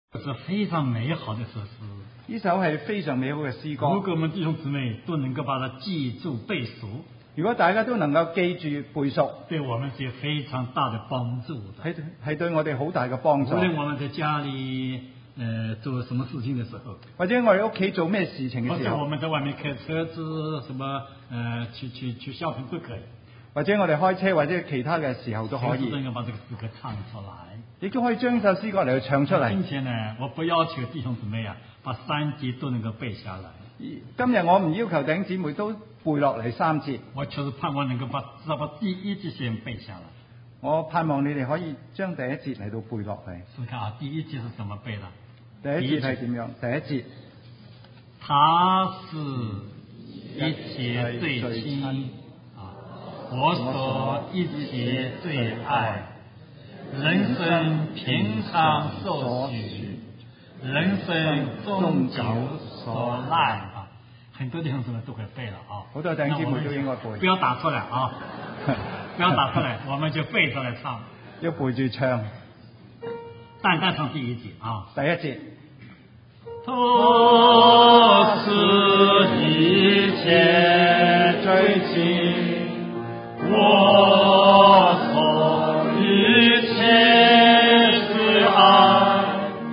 这是非常美好的设施。 呢首係非常美好嘅詩歌。 如果我們弟兄姊妹都能夠把它記住背熟， 如果大家都能夠記住背熟， 對我們是有非常大的幫助的。 係對我哋好大嘅幫助。 無論我們在家裏做什麼事情的時候， 或者我哋屋企做咩事情嘅時候， 或者我們在外面開車子什麼去 shopping 都可以。 或者我哋開車或者其他嘅時候都可以。 能夠把這個詩歌唱出來， 亦都可以將首詩歌嚟去唱出嚟。 今天呢，我不要求弟兄姊妹把3節都能夠背下來。 今日我唔要求弟兄姊妹都背落嚟3節， 我就是盼望能夠把第1節先背下來。 我盼望你哋可以將第1節嚟到背落嚟。 試看啊，第1節是怎麼背的？ 第1節係點樣？第1節， 他是一切最親啊，我所一切最愛，人生平常所許，人生終究所賴啊！很多弟兄姊妹都會背了啊， 好多弟兄姊妹都應該背。 不要打出來啊，不要打出來，我們就背出來唱。 要背住唱。 單唱第1節啊， 第1節。 他是一切最親，我所一切最愛，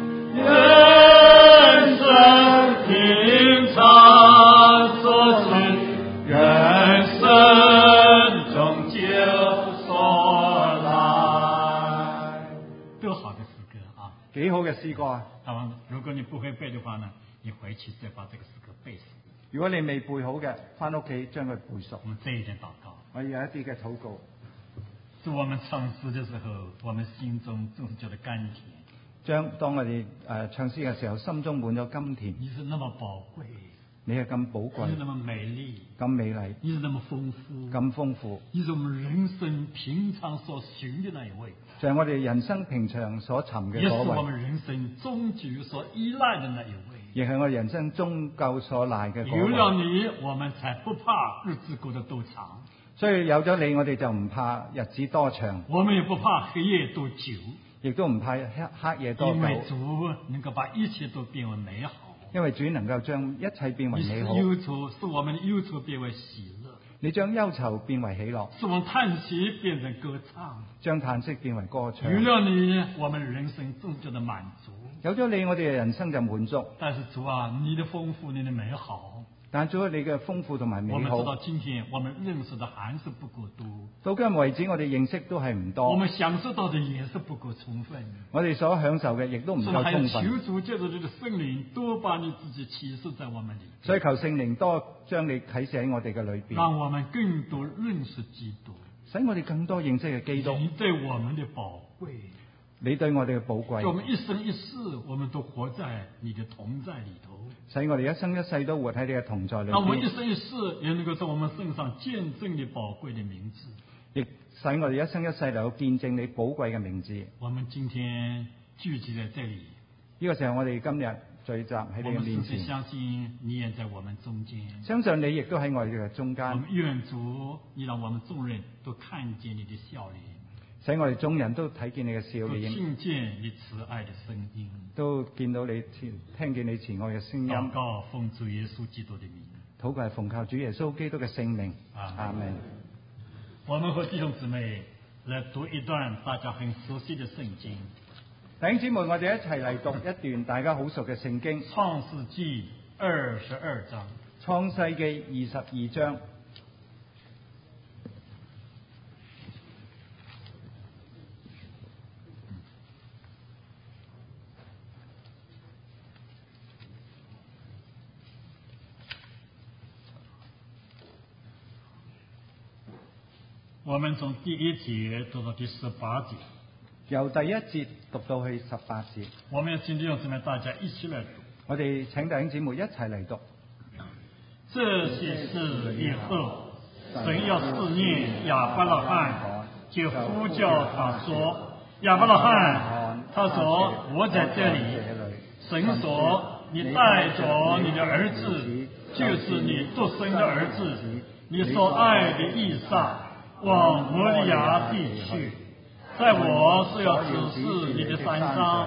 人生平常所需，人生終究所來。多好的詩歌啊！ 幾好嘅詩歌啊！ 如果你不會背的話呢，你回去再把這個詩歌背熟。 如果你未背好嘅，翻屋企將佢背熟。 我們這一點禱告， 我有一啲嘅禱告。 是我們唱詩的時候，我們心中總是覺得甘甜。 當我哋唱詩嘅時候，心中滿咗甘甜。 你是那麼寶貴， 你係咁寶貴， 你是那麼美麗， 咁美麗， 你是那麼豐富， 咁豐富。 你是我們人生平常所尋的那一位， 就係我哋人生平常所尋嘅嗰位， 也是我們人生終究所依賴的那一位， 亦係我哋人生終究所賴嘅嗰位。 有了你，我們才不怕日子過得多長。 所以有咗你，我哋就唔怕日子多長， 我們也不怕黑夜多久， 亦都唔怕黑夜多久。 因為主能夠把一切都變為美好， 因為主能夠將一切變為美好。 使我們的憂愁變為喜樂， 你將憂愁變為喜樂， 使我們嘆息變成歌唱， 將嘆息變為歌唱。 有了你，我們人生終究的滿足。 有咗你，我哋嘅人生就滿足。 但是主啊，你的豐富，你的美好。 但主啊，你嘅豐富同埋美好。 我們直到今天，我們認識的還是不夠多。 到今日為止，我哋認識都係唔多。 我們享受到的也是不夠充分。 我哋所享受嘅亦都唔夠充分。 求主借着這個聖靈，多把你自己啟示在我們裏。 所以求聖靈多將你啟示喺我哋嘅裏邊， 讓我們更多認識基督， 使我哋更多認識嘅基督。 你對我們的寶貴， 你對我哋嘅寶貴。 我們一生一世，我們都活在你的同在裏頭。 使我哋一生一世都活喺你嘅同在裏邊。 讓我們一生一世也能夠在我們身上見證你寶貴的名字， 亦使我哋一生一世能夠見證你寶貴嘅名字。 我們今天聚集在這裏， 呢個時候我哋今日聚集喺你嘅面前。 相信你也在我們中間， 相信你亦都喺我哋嘅中間。 我們願主，你讓我們眾人都看見你的笑臉， 使我哋眾人都睇見你嘅笑臉， 都聽見你慈愛的聲音， 都見到你聽見你慈愛嘅聲音。 禱告奉主耶穌基督的名， 禱告係奉靠主耶穌基督嘅聖名。阿門。 我們和弟兄姊妹來讀一段大家很熟悉的聖經。 弟兄姊妹，我哋一齊嚟讀一段大家好熟嘅聖經。 創世記22章。 創世記22章。 我們從第1節讀到第18節， 由第1節讀到去18節。 我們請弟兄姊妹大家一起來讀。 我哋請弟兄姊妹一齊嚟讀。 這些事以後，神要試驗亞伯拉罕，就呼叫他說：亞伯拉罕。他說：我在這裏。神說：你帶着你的兒子，就是你獨生的兒子，你所愛的以撒，往摩利亞地去，在我是要指示你的山上，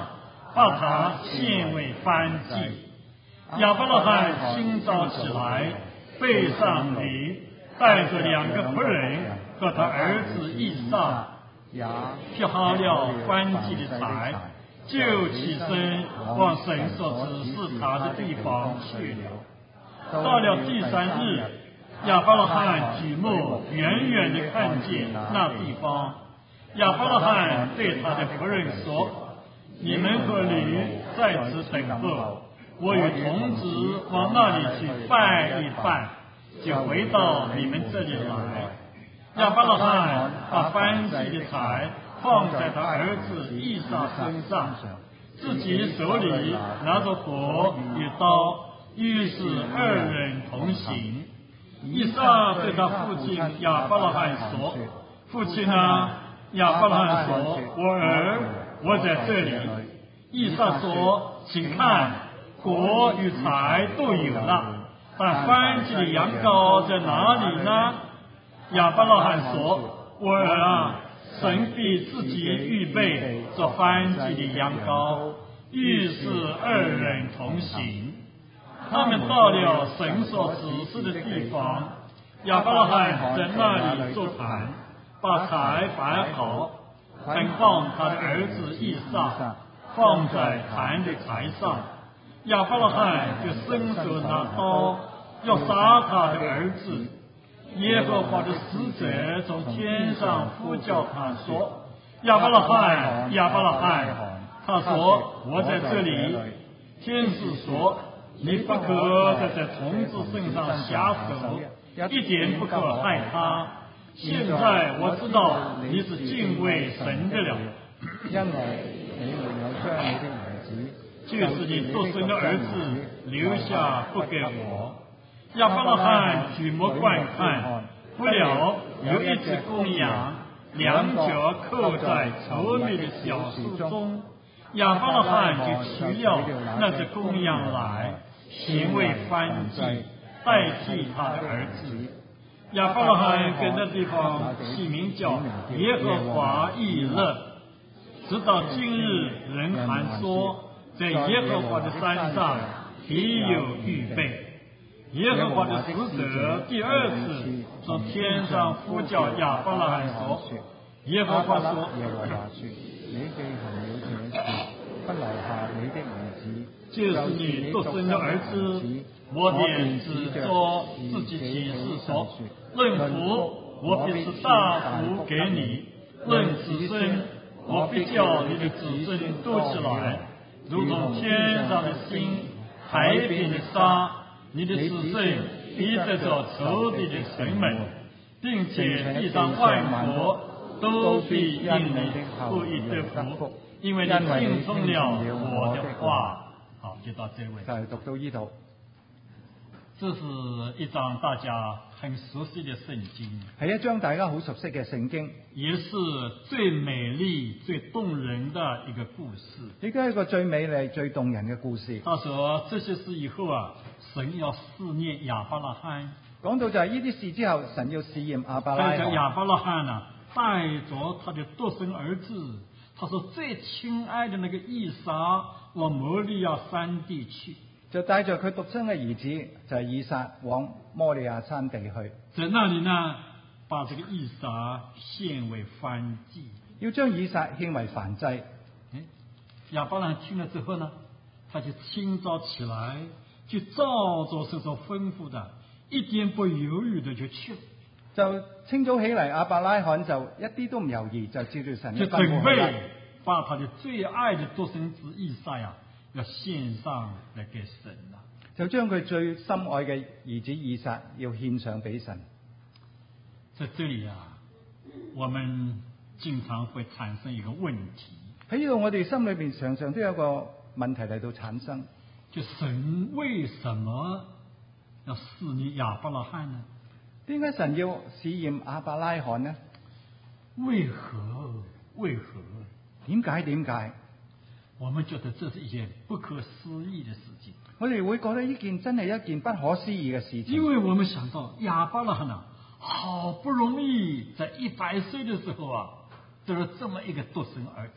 把他献为燔祭。亚伯拉罕清早起来，背上驴，带着2个仆人和他儿子以撒，劈好了燔祭的柴，就起身往神所指示他的地方去了。到了第3日，亚伯拉罕举目远远地看见那地方。亚伯拉罕对他的仆人说：“你们和驴在此等候，我与童子往那里去拜一拜，就回到你们这里来。”亚伯拉罕把燔祭的柴放在他儿子以撒身上，自己手里拿着火与刀，于是2人同行。以撒对他父亲亚伯拉罕说：“父亲啊！”亚伯拉罕说：“我儿，我在这里。”以撒说：“请看，火与柴都有了，但燔祭的羊羔在哪里呢？”亚伯拉罕说：“我儿啊，神必自己预备做燔祭的羊羔。”于是2人同行。他们到了神所指示的地方，亚伯拉罕在那里坐坛，把柴摆好，分放他的儿子以撒，放在坛的柴上。亚伯拉罕就伸手拿刀，要杀他的儿子。耶和华的使者从天上呼叫他说：“亚伯拉罕，亚伯拉罕！”他说：“我在这里。”天使说：“你不可在这童子身上下手，一点不可害他。现在我知道你是敬畏神的了， 因為你沒有將你的兒子， 就是你獨生的兒子留下不給我。”亞伯拉罕舉目觀看，不料有一隻公羊，2腳扣在稠密的小樹中。亞伯拉罕就取了那隻公羊來，獻為燔祭，代替他的兒子。亞伯拉罕給那地方起名叫耶和華以勒，直到今日人還說，在耶和華的山上必有預備。耶和華的使者第2次從天上呼叫亞伯拉罕說：“耶和華說， 你既行了這事，不留下你的兒子， 就是你獨生的兒子，我便指着自己起誓說：論福，我必是大福給你；論子孫，我必叫你的子孫多起來，如同天上的星，海邊的沙。你的子孫必得着仇敵的城門，並且地上萬國都必因你不義得福，因為你聽從了我的話。好，就到這位。 就係讀到呢度。 這是一章大家很熟悉的聖經， 係一章大家好熟悉嘅聖經， 也是最美麗、最動人的一個故事。 亦都係一個最美麗、最動人嘅故事。 他說這些事以後啊，神要試驗亞伯拉罕。 講到就係呢啲事之後，神要試驗亞伯拉罕。 亞伯拉罕啊，帶着他的獨生兒子，他說最親愛的那個以撒往摩利亞山地去。 就帶着佢獨生嘅兒子，就係以撒往摩利亞山地去。 在那裡呢，把這個以撒獻為燔祭， 要將以撒獻為燔祭。 亞伯拉罕聽了之後呢，他就清早起來，就照着神所吩咐的，一點不猶豫的就去了。 就清早起嚟，亞伯拉罕就一啲都唔猶豫，就照住神嘅吩咐去。 就準備把他的最愛的獨生子以撒呀，要獻上來給神啦， 就將佢最心愛嘅兒子以撒要獻上俾神。 在這裡啊，我們經常會產生一個問題。 喺呢度，我哋心裏邊常常都有個問題嚟到產生， 就神為什麼要試驗亞伯拉罕呢？ 點解神要試驗亞伯拉罕呢？ 為何？點解？我們覺得這是一件不可思議的事情。 我哋會覺得呢件真係一件不可思議嘅事情。 因為我們想到亞伯拉罕啊，好不容易在100歲的時候啊，得了這麼一個獨生兒子。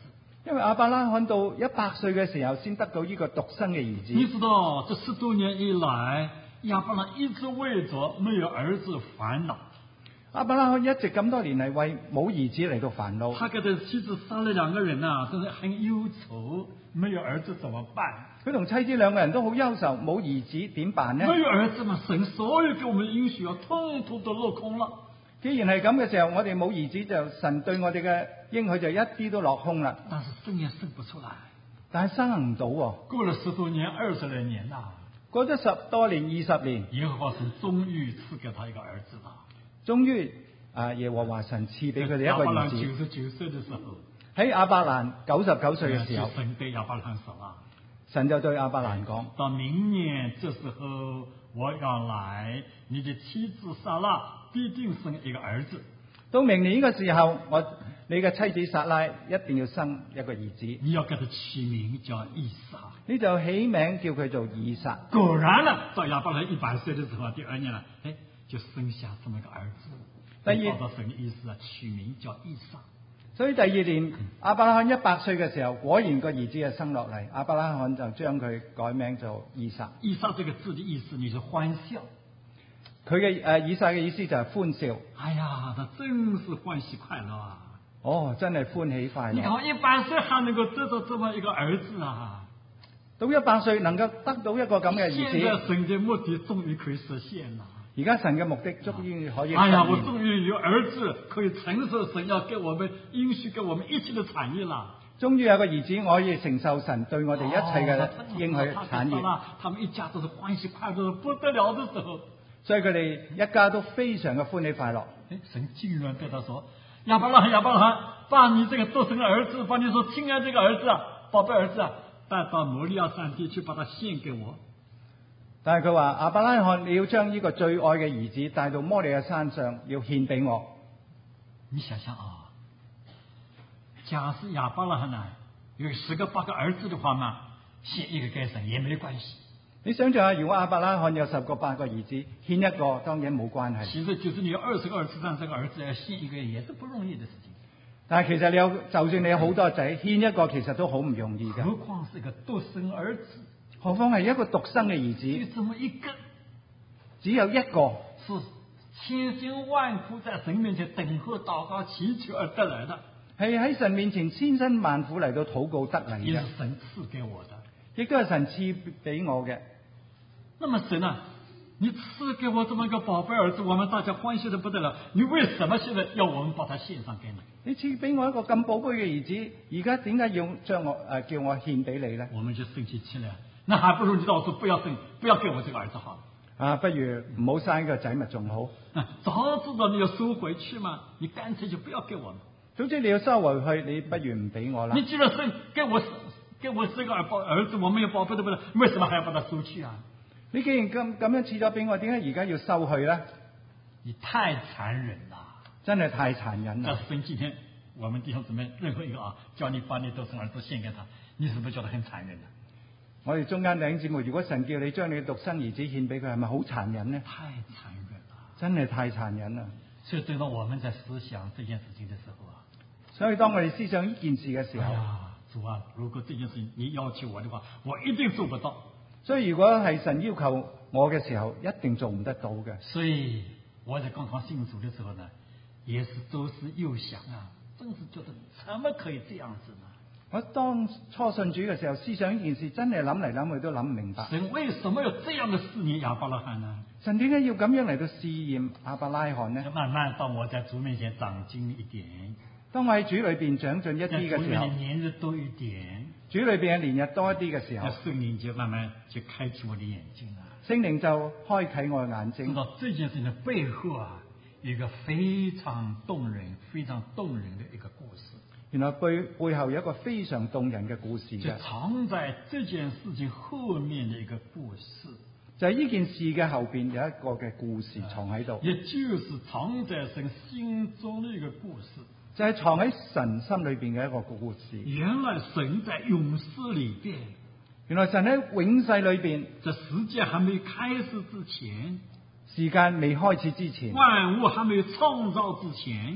因為亞伯拉罕到100歲嘅時候先得到呢個獨生嘅兒子。 你知道這10多年以來，亞伯拉一直為着沒有兒子煩惱。 亞伯拉罕一直咁多年嚟為冇兒子嚟到煩惱。 他跟他妻子生了2個人啊，真是很憂愁，沒有兒子怎麼辦？ 佢同妻子2個人都好憂愁，冇兒子點辦呢？ 沒有兒子嘛，神所有給我們的應許啊，通通都落空了。 既然係咁嘅時候，我哋冇兒子，就神對我哋嘅應許就一啲都落空啦。 但是生也生不出來， 但係生唔到喎。 過了10多年、20來年啦， 過咗10多年、20年， 耶和華神終於賜給他一個兒子啦。 終於耶和華神賜俾佢哋一個兒子。 亞伯蘭99歲的時候， 喺亞伯蘭99歲嘅時候， 神對亞伯蘭說啊， 神就對亞伯蘭講： 到明年這時候我要來，你的妻子撒拉必定生一個兒子。 到明年呢個時候，你嘅妻子撒拉一定要生一個兒子。 你要給他起名叫以撒。 你就起名叫佢做以撒。 果然啦，到亞伯蘭100歲的時候，第2年啦，就生下這麼一個兒子。照着神的意思啊，取名叫以撒。 所以第2年，亞伯拉罕100歲嘅時候，果然個兒子就生落嚟，亞伯拉罕就將佢改名做以撒。 以撒這個字的意思，你是歡笑。 佢嘅以撒嘅意思就係歡笑。 哎呀，他真是歡喜快樂啊！ 哦，真係歡喜快樂。 你看100歲還能夠得到這麼一個兒子啊！ 到100歲能夠得到一個咁嘅兒子。 現在神的目的終於可以實現了。 而家神嘅目的終於可以實現。 哎呀，我終於有兒子可以承受神要給我們應許給我們一切的產業啦。 終於有個兒子，我可以承受神對我哋一切嘅應許產業。 他們一家都是歡喜快樂不得了的時候， 所以佢哋一家都非常嘅歡喜快樂。 神竟然對他說：亞伯拉罕，亞伯拉罕，把你這個獨生的兒子，把你所親愛這個兒子啊，寶貝兒子啊，帶到摩利亞山地去，把他獻給我。 但係佢話亞伯拉罕，你要將呢個最愛嘅兒子帶到摩利亞山上，要獻俾我。 你想想啊，假使亞伯拉罕呢有10個8個兒子的話嘛，獻一個給神也沒關係。 你想象下，如果亞伯拉罕有10個8個兒子，獻一個當然冇關係。 其實就是你有20個兒子，30個兒子，要獻一個也是不容易的事情。 但係其實就算你有好多仔，獻一個其實都好唔容易嘅。 何況是一個獨生兒子， 何況係一個獨生嘅兒子， 就這麼一個， 只有一個， 是千辛萬苦在神面前等候、禱告、祈求而得來的， 係喺神面前千辛萬苦嚟到禱告得嚟嘅， 也是神賜給我的， 亦都係神賜俾我嘅。 那麼神啊，你賜給我這麼一個寶貝兒子，我們大家歡喜得不得了，你為什麼現在要我們把他獻上給你？ 你賜俾我一個咁寶貝嘅兒子，而家點解要將我叫我獻俾你呢？ 我們就生氣氣了，那還不如你告訴我不要生，不要給我這個兒子好了。 不如唔好生個仔咪仲好。 早知道你要收回去嘛，你乾脆就不要給我了。 總之你要收回去，你不如唔俾我啦。 你既然給我這個兒子，我沒有寶貝對不對？為什麼還要把它收去啊？ 你既然咁樣賜咗俾我，點解而家要收去呢？ 你太殘忍啦！ 真係太殘忍啦！ 神今天我們弟兄姊妹任何一個啊，叫你把你獨生兒子獻給他，你是不是覺得很殘忍啊？ 我哋中間弟兄姊妹，如果神叫你將你獨生兒子獻俾佢，係咪好殘忍呢？ 太殘忍啦！ 真係太殘忍啦！ 所以等到我們在思想這件事情的時候啊， 所以當我哋思想呢件事嘅時候， 主啊，如果這件事情你要求我的話，我一定做不到。 所以如果係神要求我嘅時候，一定做唔得到嘅。 所以我在剛剛信主的時候呢，也是左思右想啊，真是覺得怎麼可以這樣子呢？ 我當初信主嘅時候，思想呢件事真係諗嚟諗去都諗唔明白。 神為什麼有這樣的試驗亞伯拉罕呢？ 神點解要咁樣嚟到試驗亞伯拉罕呢？ 慢慢當我在主面前長進一點， 當我喺主裏邊長進一啲嘅時候， 年日多一點， 主裏邊嘅年日多一啲嘅時候， 聖靈就慢慢就開啟我的眼睛啦。 聖靈就開啟我嘅眼睛。 知道這件事情的背後啊，有一個非常動人、非常動人的一個故事。 原來背後有一個非常動人嘅故事嘅， 就藏在這件事情後面的一個故事。 就係呢件事嘅後邊有一個嘅故事藏喺度， 也就是藏在神心中的一個故事。 就係藏喺神心裏邊嘅一個故事。 原來神在永世裏邊， 原來神喺永世裏邊， 在世界還沒開始之前， 時間未開始之前， 萬物還沒有創造之前，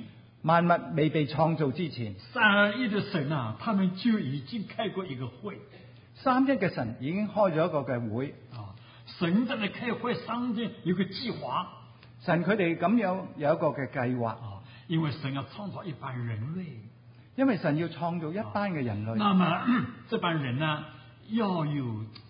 萬物未被創造之前， 三而一的神啊，他們就已經開過一個會。 三一嘅神已經開咗一個嘅會。 神在那開會上邊有個計劃。 神佢哋咁樣有一個嘅計劃。 因為神要創造一班人類。 因為神要創造一班嘅人類。 那麼這班人呢，要有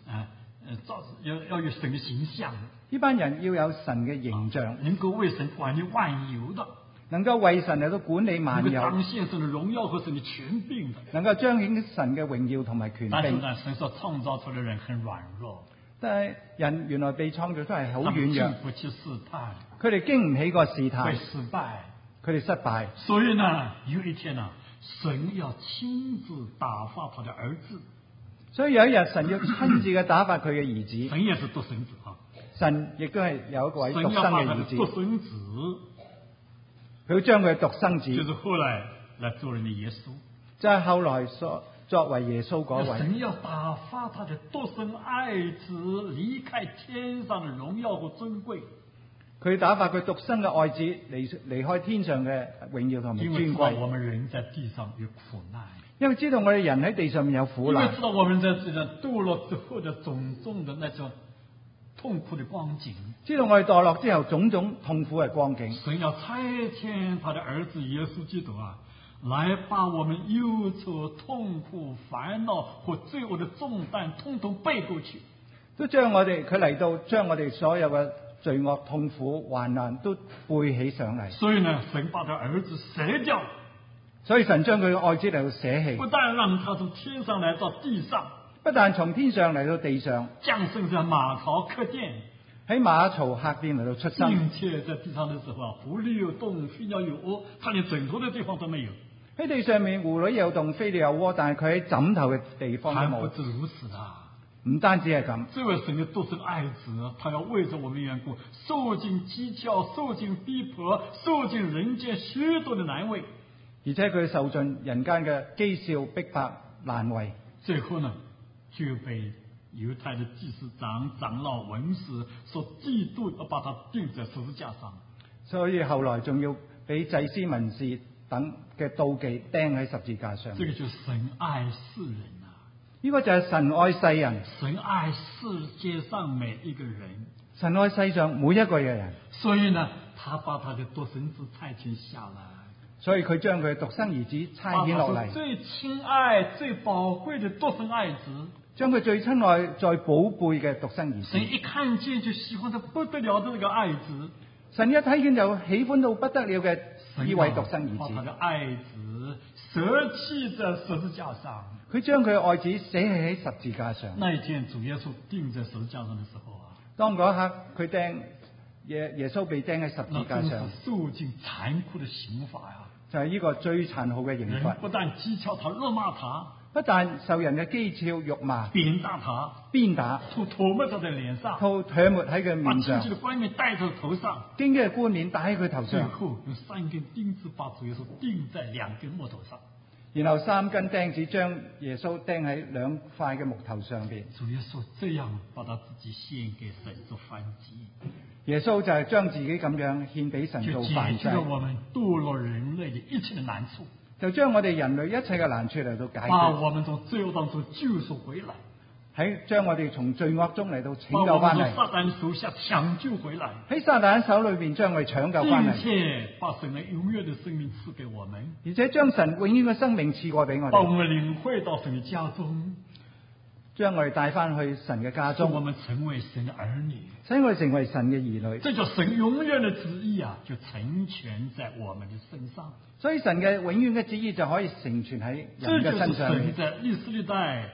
神嘅形象。 呢班人要有神嘅形象， 能夠為神管理萬有的， 能夠為神嚟到管理萬有， 能夠彰顯神嘅榮耀和神嘅權柄的， 能夠彰顯神嘅榮耀同埋權柄。 但是呢，神所創造出來的人很軟弱。 但係人原來被創造出係好軟弱， 經不起試探， 佢哋經唔起個試探， 會失敗， 佢哋失敗。 所以呢，有一天呢，神要親自打發他的兒子。 所以有一日，神要親自嘅打發佢嘅兒子。 神也是獨生子啊！ 神亦都係有一位獨生嘅兒子。 獨生子， 佢要將佢嘅獨生子， 就是後來來做人的耶穌， 就係後來作為耶穌嗰位。 神要打發他的獨生愛子離開天上的榮耀和尊貴。 佢打發佢獨生嘅愛子離開天上嘅榮耀同埋尊貴。 因為知道我們人在地上有苦難， 因為知道我哋人喺地上面有苦難， 因為知道我們在地上墮落之後的種種的那種痛苦的光景， 知道我哋墮落之後種種痛苦嘅光景。 神要差遣他的兒子耶穌基督啊，來把我們憂愁、痛苦、煩惱和罪惡的重擔通通背過去， 都將佢嚟到將我哋所有嘅罪惡、痛苦、患難都背起上嚟。 所以呢，神把他兒子捨掉， 所以神將佢嘅愛子嚟到捨棄， 不但讓他從天上來到地上， 不但從天上嚟到地上， 降生在馬槽客店， 喺馬槽客店嚟到出生， 並且在地上的時候啊，狐狸有洞，飛鳥有窩，他連枕頭的地方都沒有。 喺地上面狐狸有洞，飛鳥有窩，但係佢喺枕頭嘅地方都冇。 還不止如此啊！ 唔單止係咁， 這位神嘅獨生愛子，他要為着我們緣故，受盡譏誚，受盡逼迫，受盡人間許多的難為， 而且佢受盡人間嘅譏笑、逼迫、難為。 最後呢，就被猶太的祭司長、長老、文士所嫉妒，而把他釘在十字架上。 所以後來仲要俾祭司、文士等嘅妒忌釘喺十字架上。 這個就是神愛世人啊！ 呢個就係神愛世人， 神愛世界上每一個人， 神愛世上每一個嘅人。 所以呢，他把他的獨生子差遣下來， 所以佢將佢獨生兒子差遣落嚟， 最親愛、最寶貴的獨生愛子， 將佢最親愛、最寶貝嘅獨生兒子。 神一看見就喜歡得不得了的這個愛子， 神一睇見就喜歡到不得了嘅呢位獨生兒子。 把他的愛子捨棄在十字架上， 佢將佢嘅愛子捨棄喺十字架上。 那一天主耶穌釘在十字架上的時候啊， 當嗰一刻佢釘耶穌被釘喺十字架上， 受盡殘酷的刑罰啊！ 就係呢個最殘酷嘅刑罰。 人不但譏誚他、辱罵他， 不但受人嘅譏誚、辱罵、 鞭打他、 鞭打、 吐唾沫在他臉上、 吐唾沫喺佢面上， 把荊棘的冠冕戴在頭上， 荊棘嘅冠冕戴喺佢頭上， 最後用3根釘子把主耶穌釘在2根木頭上， 然後3根釘子將耶穌釘喺2塊嘅木頭上邊。 主耶穌這樣把他自己獻給神做燔祭， 耶穌就係將自己咁樣獻俾神做燔祭， 就解決了我們墮落人類的一切的難處， 就將我哋人類一切嘅難處嚟到解決， 把我們從罪惡當中救贖回來， 喺將我哋從罪惡中嚟到拯救翻嚟， 把我們從撒旦手下搶救回來， 喺撒旦手裏邊將我哋搶救翻嚟， 並且把神的永遠的生命賜給我們， 而且將神永遠嘅生命賜過俾我把我哋， 們領會到神的家中， 將我哋帶翻去神嘅家中， 使我們成為神的兒女， 使我哋成為神嘅兒女。 這叫神永遠的旨意啊，就成全在我們的身上。 所以神嘅永遠嘅旨意就可以成全喺人嘅身上面。 這就是神在歷史歷代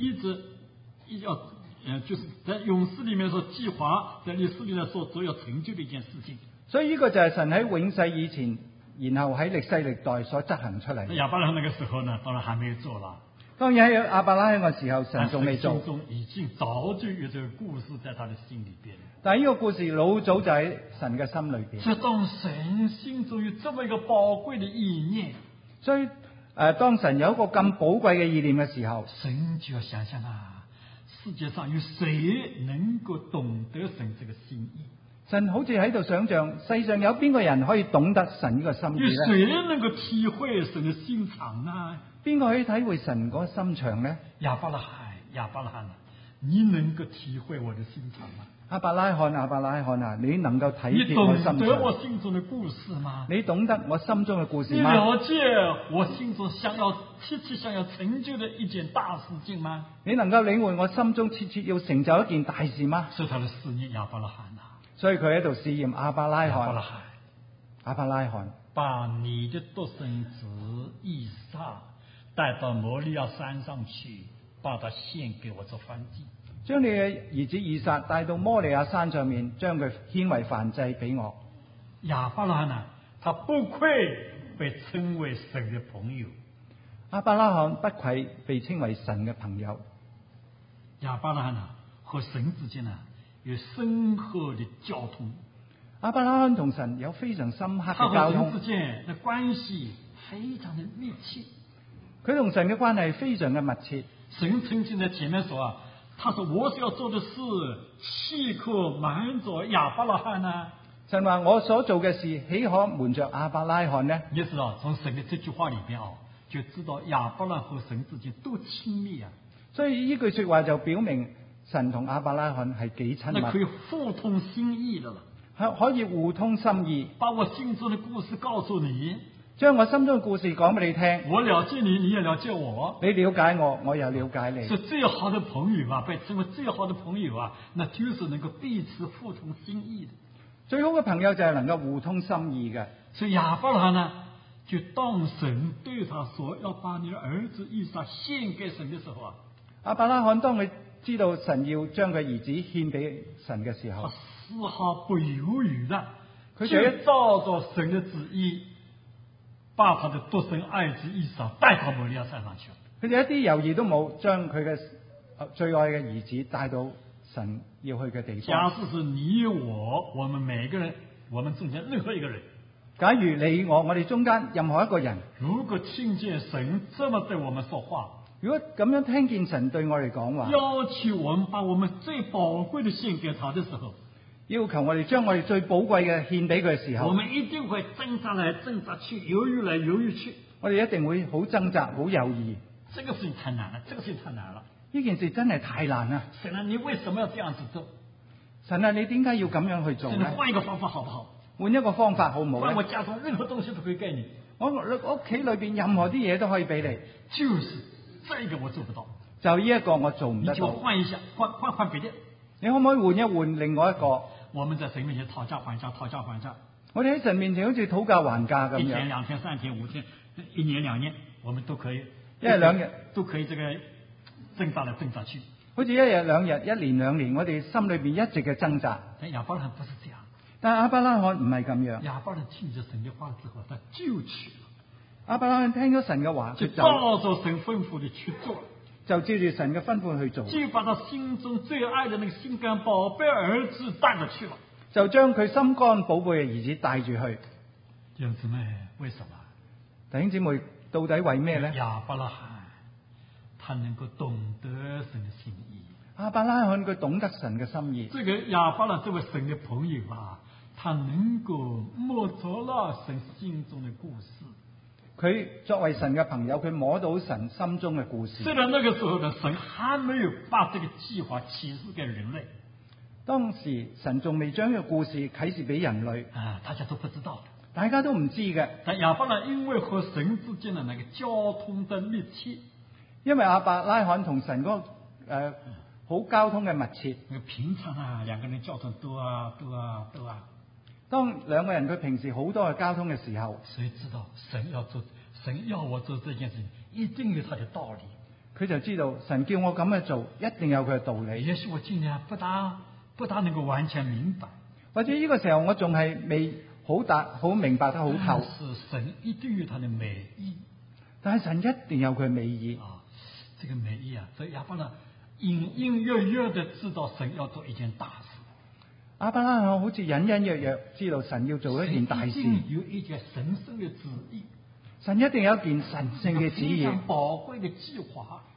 就是在勇士裏面所計劃，在歷史裏面所要成就的一件事情。 所以呢個就係神喺永世以前，然後喺歷世歷代所執行出嚟。 亞伯拉罕那個時候呢，當然還沒有做啦。 當然喺亞伯拉罕嘅時候，神仲未做。 心中已經早就有這個故事在他的心裏邊。 但係呢個故事老早就喺神嘅心裏邊。 所以當神心中有這麼一個寶貴的意念， 所以當神有一個咁寶貴嘅意念嘅時候， 神就要想象啊，世界上有誰能夠懂得神這個心意？ 神好似喺度想象，世上有邊個人可以懂得神呢個心意有咧？ 誰能夠體會神的心腸呢？ 邊個可以體會神嗰個心腸咧？ 亞伯拉罕，亞伯拉罕啊，你能夠體會我的心腸嗎？ 亞伯拉罕，亞伯拉罕啊，你能夠體你貼我心懂得我腸？ 心中的故事嗎？ 你懂得我心中嘅故事你嗎？ 了解我心中想要成就的一件大事情嗎？ 你能夠領會我心中切切要成就一件大事嗎？ 是他的試驗亞伯拉罕啊， 所以佢喺度試驗亞伯拉罕。 亞伯拉罕， 亞伯拉罕， 把你的獨生子以撒帶到摩利亞山上去，把他獻給我做燔祭。 將你嘅兒子以撒帶到摩利亞山上面，將佢獻為燔祭俾我。 亞伯拉罕啊，他不愧被稱為神的朋友。 亞伯拉罕不愧被稱為神嘅朋友。 亞伯拉罕啊，和神之間啊有深厚的交通。 亞伯拉罕同神有非常深刻他嘅交通和神之，間的關係非常的密切。 佢同神嘅關係非常嘅密切。 神曾經在前面說啊，他說我所要做的事，豈可瞞着亞伯拉罕呢？ 神話我所做嘅事，豈可瞞着亞伯拉罕呢？ 也是啊，從神的這句話裏邊啊，就知道亞伯拉罕和神之間多親密啊。 所以呢句說話就表明神同亞伯拉罕係幾親那可以密， 互通心意的了。 可以互通心意， 把我心中的故事告訴你， 將我心中嘅故事講俾你聽。 我了解你，你也了解我， 你了解我，我又了解你。 是最好的朋友啊，被稱為最好的朋友啊，那就是能夠彼此互通心意的。 最好嘅朋友就係能夠互通心意嘅。 所以亞伯拉罕呢，就當神對他說要把你的兒子以撒獻給神的時候啊， 亞伯拉罕當佢知道神要將佢兒子獻俾神嘅時候， 他絲毫不猶豫的， 佢就就照着神的旨意，把他的獨生愛子以撒帶到摩利亞山上去了。 佢就一啲猶豫都冇，將佢嘅最愛嘅兒子帶到神要去嘅地假方。 使是你我們每個人，我們中間任何一個人， 假如你我哋中間任何一個人， 如果聽見神這麼對我們說話， 如果咁樣聽見神對我哋講話， 要求我們把我們最寶貴的獻給他的時候， 要求我哋將我哋最寶貴嘅獻俾佢嘅時候， 我們一定會掙扎來掙扎去，猶豫來猶豫去。 我哋一定會好掙扎、好猶豫。 這個事情太難了，這個事情太難了。 呢件事真係太難啦！ 神啊，你為什麼要這樣子做？ 神啊，你點解要咁樣去做神啊， 呢？ 換一個方法好不好？ 換一個方法好唔好換我咧？ 家中任何東西都可以給你， 我屋企裏邊任何啲嘢都可以俾你， 就是這個我做不到， 就呢一個我做唔你就得到。 換一下，換別的。 你可唔可以換一換另外一個？ 我們在神面前討價還價，討價還價， 我哋喺神面前好似討價還價咁一天、 樣， 兩天、三天、五天，一年、兩年，我們都可以， 一日兩日都可以這個掙扎來掙扎去。 好似一日兩日、一年兩年，我哋心裏邊一直嘅掙扎。 但亞伯拉罕不是這樣， 但係亞伯拉罕唔係咁樣， 亞伯拉罕聽着神的話之後，他就去了， 亞伯拉罕聽咗神嘅話， 就佢照着神吩咐的去做， 就照住神嘅吩咐去做， 就把他心中最愛的那個心肝寶貝兒子帶着去了。 就將佢心肝寶貝嘅兒子帶住去。 弟兄姊妹，為什麼？ 弟兄姊妹，到底為咩呢？ 亞伯拉罕他能夠懂得神的心意。 亞伯拉罕佢懂得神嘅心意。 這個亞伯拉罕這位神的朋友啊，他能夠摸着了神心中的故事。 佢作為神嘅朋友，佢摸到神心中嘅故事。 雖然那個時候呢，神還沒有把這個計劃啟示給人類， 當時神仲未將呢個故事啟示俾人類， 啊，大家都不知道的。 大家都唔知嘅。 但亞伯拉罕因為和神之間的那個交通的密切， 因為亞伯拉罕同神嗰個好交通嘅密切。 那個平常啊，兩個人交通多啊。 當兩個人佢平時好多嘅交通嘅時候， 誰知道神要我做這件事情，一定有他的道理。 佢就知道神叫我咁樣做，一定有佢嘅道理。 也許我今年不大能夠完全明白， 或者呢個時候我仲係未好明白得好透， 但是神一定有他的美意但係神一定有佢美意。 啊！這個美意啊，所以亞伯拉罕隱隱約約的知道神要做一件大事。 亞伯拉罕好似隱隱約約知道神要做一件大事， 神一定有一件神聖的旨意， 神一定有一件神聖嘅旨意， 非常寶貴的計劃，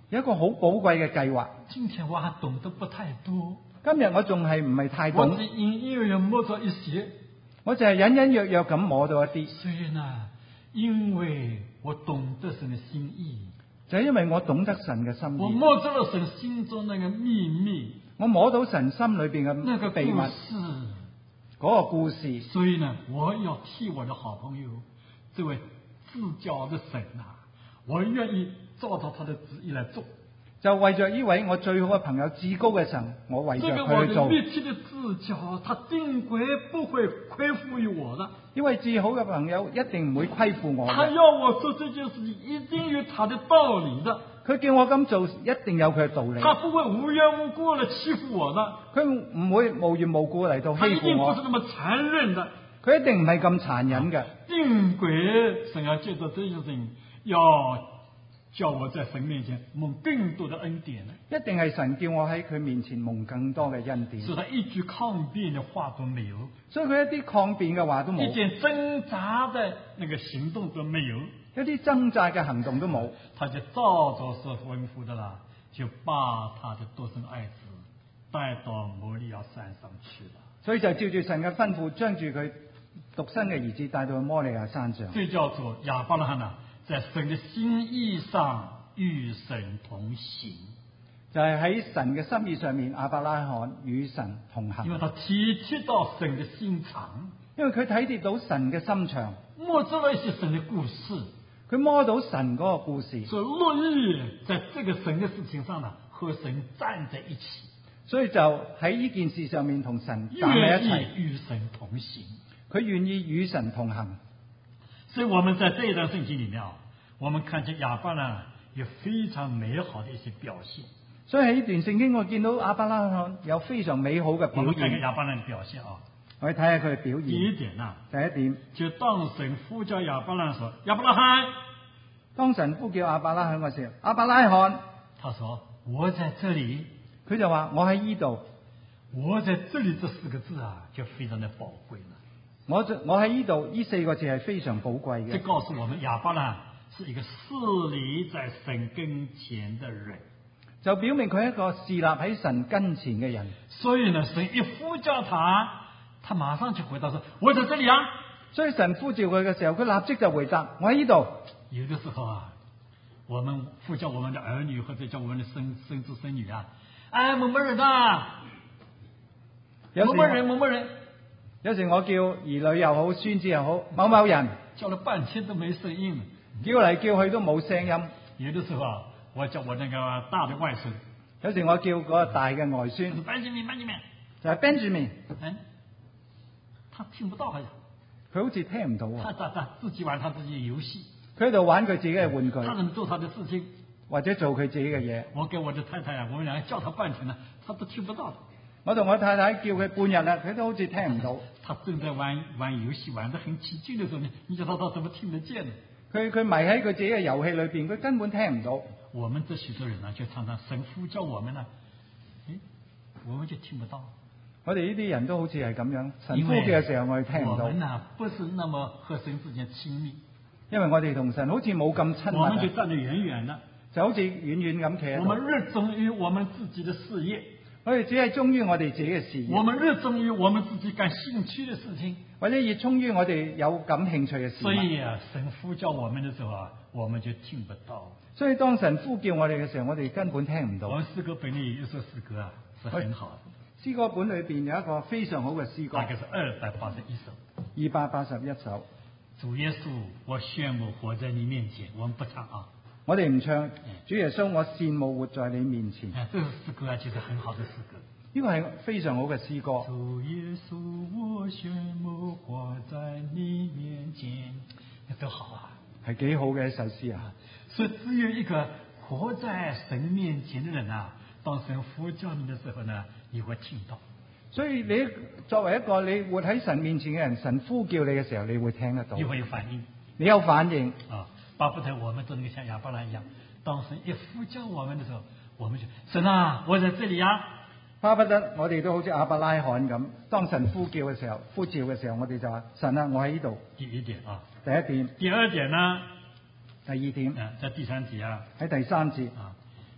有一個好寶貴嘅計劃。 今天我還懂得不太多， 今日我仲係唔係太我懂， 只隱隱約約摸咗一些。 我就係隱隱約約咁摸到一啲。 所以呢，因為我懂得神的心意， 就係因為我懂得神嘅心意， 我摸出了神心中那個秘密， 我摸到神心裏邊嘅那個秘密， 故事。 嗰個故事。 所以呢，我要替我的好朋友，這位至教的神啊，我願意照着他的旨意來做。 就為着呢位我最好嘅朋友至高嘅神，我為着這個我的佢去做。 密切的至教，他定規不會虧負於我的。 呢位至好嘅朋友一定唔會虧負我他嘅。 要我做這件事情，一定有他的道理的。 佢叫我咁做，一定有佢嘅道理。 他不會無緣無故地欺負我的。 佢唔會無緣無故嚟到欺他一定負我。 不是那麼殘忍的。 佢一定唔係咁殘忍嘅。 定規神要借着這件事情，要叫我在神面前蒙更多的恩典。 一定係神叫我喺佢面前蒙更多嘅恩典。 所以他一句抗辯的話都沒有， 所以佢一啲抗辯嘅話都冇， 一點掙扎的那個行動都沒有， 一啲掙扎嘅行動都冇。 他就照着所吩咐的啦，就把他的獨生愛子帶到摩利亞山上去了。 所以就照住神嘅吩咐，將住佢獨生嘅兒子帶到去摩利亞山上。 這叫做亞伯拉罕啊，在神的心意上與神同行， 就係喺神嘅心意上面，亞伯拉罕與神同行。 因為他體貼到神的心腸， 因為佢體貼到神嘅心腸， 摸出了一些神的故事， 佢摸到神嗰個故事， 所以樂意在這個神的事情上呢，和神站在一起， 所以就喺呢件事上面同神站喺願一齊。 意與神同行。 佢願意與神同行。 所以我們在這一段聖經裏面啊，我們看見亞伯蘭有非常美好的一些表現。 所以喺呢段聖經，我見到亞伯拉罕有非常美好嘅我表們看看現。 亞伯蘭的表現啊。 我哋睇下佢嘅表第一現。 點呢， 第一點， 就當神呼叫亞伯蘭說：“亞伯拉罕。” 當神呼叫亞伯拉罕嘅時候，亞伯拉罕， 他說：“我在這裏。” 佢就話：我喺呢度。 我在這裏這四個字啊，就非常的寶貴了。 我喺呢度，呢四個字係非常寶貴這嘅。 告訴我們，亞伯蘭是一個侍立在神跟前的人。 就表明佢係一個侍立喺神跟前嘅人。 所以呢，神一呼叫他，他馬上就回答說：“我在這裏啊。” 所以神呼召佢嘅時候，佢立即就回答：我喺呢度。 有的時候啊，我們呼叫我們的兒女或者叫我們的孫子孫女啊，哎，某某人啊，某某人，某某人， 有時我叫兒女又好，孫子又好，某某人， 叫了半天都沒聲音。 叫嚟叫去都冇聲音。 有的時候啊，我叫我那個大的外孫， 有時我叫嗰個大嘅外孫， 班主任，班主任， 就係 Benjamin， 他聽不到好像， 佢好似聽唔到啊。 他自己玩他自己的遊戲， 佢喺度玩佢自己嘅玩具， 他怎麼做他的事情？ 或者做佢自己嘅嘢。 我跟我的太太啊，我們兩個叫他半天呢，他都聽不到的。 我同我太太叫佢半日啦，佢都好似聽唔到。 他正在玩遊戲，玩得很起勁的時候呢，你叫他怎麼聽得見呢？ 佢迷喺佢自己嘅遊戲裏邊，佢根本聽唔到。 我們這許多人呢，就常常神呼叫我們呢，我們就聽不到。 我哋呢啲人都好似係咁樣，神呼嘅時候我哋聽唔到。 我們呢，不是那麼和神之間親密， 因為我哋同神好似冇咁親密。 我們就站得遠遠的， 就好似遠遠咁企喺度。 我們熱衷於我們自己的事業， 我哋只係忠於我哋自己嘅事業。 我們熱衷於我們自己感興趣的事情， 或者熱衷於我哋有感興趣嘅事物。 所以啊，神呼叫我們的時候啊，我們就聽不到。 所以當神呼叫我哋嘅時候，我哋根本聽唔到。 我們詩歌本裡有一首詩歌啊，是很好的。 詩歌本裏邊有一個非常好嘅詩歌， 大概是281首。 281首。 主耶穌，我羨慕活在你面前。我們不唱啊， 我哋唔唱。主耶穌，我羨慕活在你面前。 這首詩歌啊，其實很好的詩歌。 呢個係非常好嘅詩歌。 主耶穌，我羨慕活在你面前，都好啊， 係幾好嘅一首詩啊！ 所以只有一個活在神面前的人啊，當神呼叫你的時候呢，你會聽到。 所以你作為一個你活喺神面前嘅人，神呼叫你嘅時候，你會聽得到。 你會有反應。 你有反應啊！巴不得我們都能夠像亞伯蘭一樣，當神一呼叫我們的時候，我們就神啊，我在這裡啊！ 巴不得我哋都好似亞伯拉罕咁，當神呼召嘅時候，我哋就話神啊，我喺呢度。 第一點啊， 第一點。 第二點呢？ 第二點。 在第三節啊。 喺第三節啊，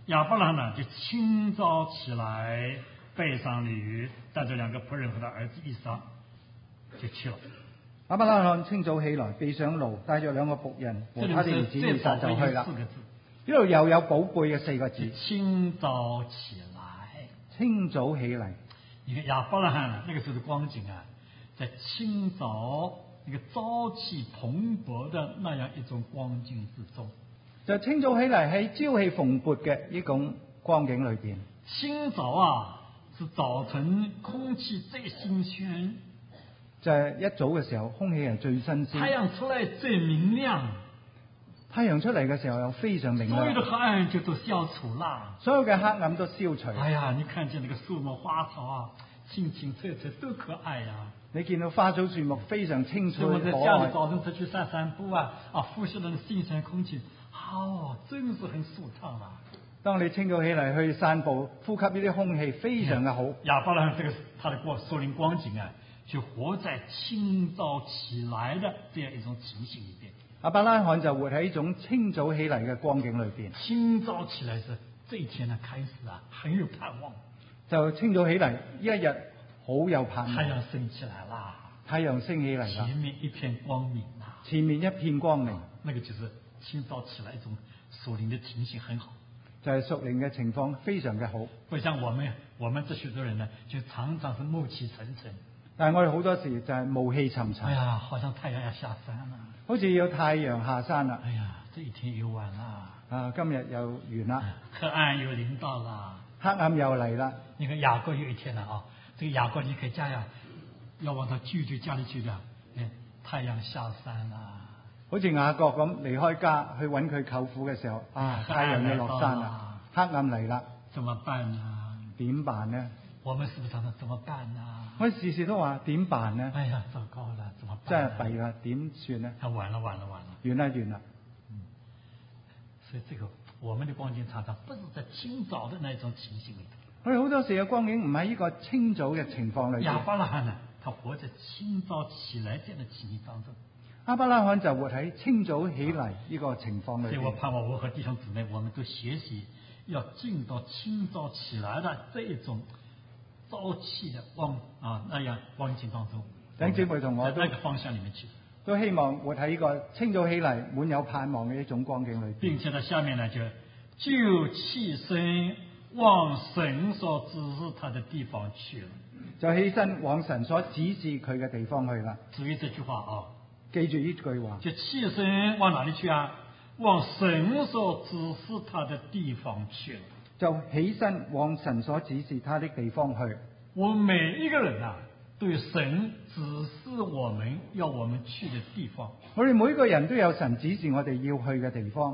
亞伯拉罕呢就清早起來，背上驢，帶着兩個僕人和他兒子以撒就去了。 亞伯拉罕清早起來，背上驢，帶着兩個僕人和他的兒子以撒就去啦。呢度又有寶貝嘅4個字， 清早起來， 清早起嚟。 你看亞伯拉罕那個時候的光景啊，在清早那個朝氣蓬勃的那樣一種光景之中， 就清早起嚟喺朝氣蓬勃嘅呢種光景裏邊。 清早啊，是早晨空氣最新鮮， 就係一早嘅時候，空氣係最新鮮， 太陽出來最明亮， 太陽出嚟嘅時候又非常明亮， 所有的黑暗就都消除啦， 所有嘅黑暗都消除。 哎呀，你看見那個樹木花草啊，清清澈澈，多可愛呀！ 你見到花草樹木非常清脆我們在可愛。 家裏早晨出去散步啊，呼吸那個新鮮空氣，真是很舒暢啊！ 當你清早起嚟去散步，呼吸呢啲空氣非常嘅好。 亞伯拉罕這個他的屬靈光景啊，就活在清早起來的這樣一種情形裏邊。 亞伯拉罕就活喺一種清早起嚟嘅光景裏邊。 清早起來是這一天的開始啊，很有盼望。 就清早起嚟，一日好有盼望。 太陽升起來啦， 太陽升起嚟啦， 前面一片光明啊， 前面一片光明。 那個就是清早起來一種屬靈的情形很好。 就係屬靈嘅情況非常嘅好。 不像我們這許多人呢，就常常是暮氣沉沉。 但係我哋好多時就係霧氣沉沉。 哎呀，好像太陽要下山啦， 好似要太陽下山啦。 哎呀，這一天又完啦。 今日又完啦。 黑暗又臨到啦。 黑暗又嚟啦。 你看雅各有一天啦，這個雅各離開家呀，要往他舅舅家裏去的，太陽下山啦。 好似雅各咁離開家去揾佢舅父嘅時候，太陽要落山啦，黑暗嚟啦， 怎麼辦啊？ 點辦呢？ 我們是不是常常怎麼辦啊？ 我哋時時都話點辦呢？ 哎呀，糟糕了，怎麼辦？ 真係弊啦，點算呢？ 完了。 完啦。 所以這個我們的光景常常不是在清早的那種情形裏頭。 我哋好多時嘅光景唔喺呢個清早嘅情況裏邊。 亞伯拉罕呢，他活在清早起來這樣的情形當中。 亞伯拉罕就活喺清早起嚟呢個情況裏邊。 所以我盼望我和弟兄姊妹，我們都學習要進到清早起來的這一種朝氣的那樣光景當中。 弟兄姊妹同我都在那個方向裏面去， 都希望活喺呢個清早起嚟滿有盼望嘅一種光景裏邊。 並且在下面呢就起身往神所指示他的地方去了。 就起身往神所指示佢嘅地方去啦。 注意這句話啊！ 記住呢句話， 就起身往哪裏去啊？往神所指示他的地方去了。 就起身往神所指示他的地方去。 我們每一個人啊，對神指示我們要我們去的地方。 我哋每個人都有神指示我哋要去嘅地方。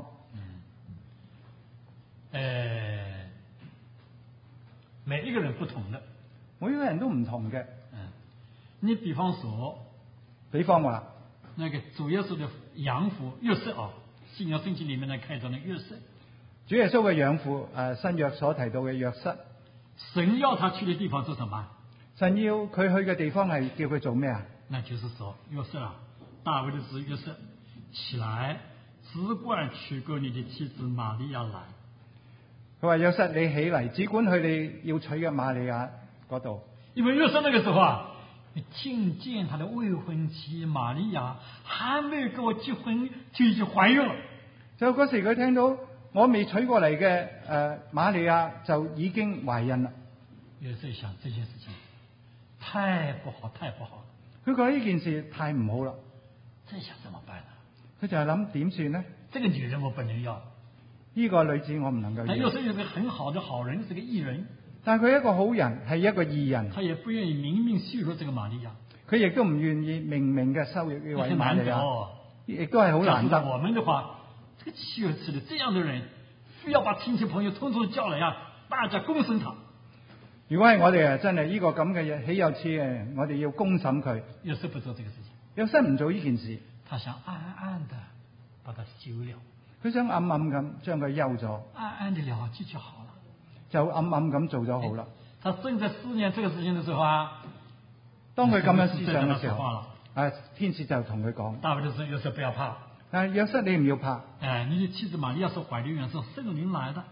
每一個人不同的， 每個人都唔同嘅。 你比方說， 話。 那個主耶穌的養父約瑟新約聖經裏面呢看到那約瑟， 主耶穌嘅養父新約所提到嘅約瑟， 神要他去的地方做什麼？ 神要佢去嘅地方係叫佢做咩啊？ 那就是說，約瑟大衛的子約瑟，起來，只管娶過你的妻子瑪利亞來。 佢話約瑟，你起嚟，只管去你要娶嘅瑪利亞嗰度。 因為約瑟那個時候你聽見他的未婚妻瑪利亞還沒跟我結婚就已經懷孕了。 就嗰時佢聽到我未娶過嚟嘅瑪利亞就已經懷孕啦。 約瑟想這件事情太不好了。 佢覺得呢件事太唔好啦。 這下怎麼辦呢？ 佢就係諗點算呢？ 這個女人我不能要。 呢個女子我唔能夠要。 約瑟是個很好的好人，是個義人。 但係佢一個好人，係一個義人。 他也不願意明明羞辱這個瑪利亞。 佢亦都唔願意明明嘅羞辱呢位瑪利亞。亦都係好難得。 我們的話，這個豈有此理！這樣的人，非要把親戚朋友統統叫來大家公審他。 如果係我哋真係呢個咁嘅嘢，豈有此理！我哋要公審佢。 約瑟不做這個事情。 約瑟唔做呢件事。 他想暗暗的把他休了。 佢想暗暗咁將佢休咗。 暗暗的了就好了。 就暗暗咁做咗好啦。 他正在思念這個事情的時候當佢咁樣思想嘅時候，天使就同佢講： 大衛就說約瑟不要怕。 約瑟你唔要怕。 你的妻子瑪利亞所懷的孕是聖靈來的。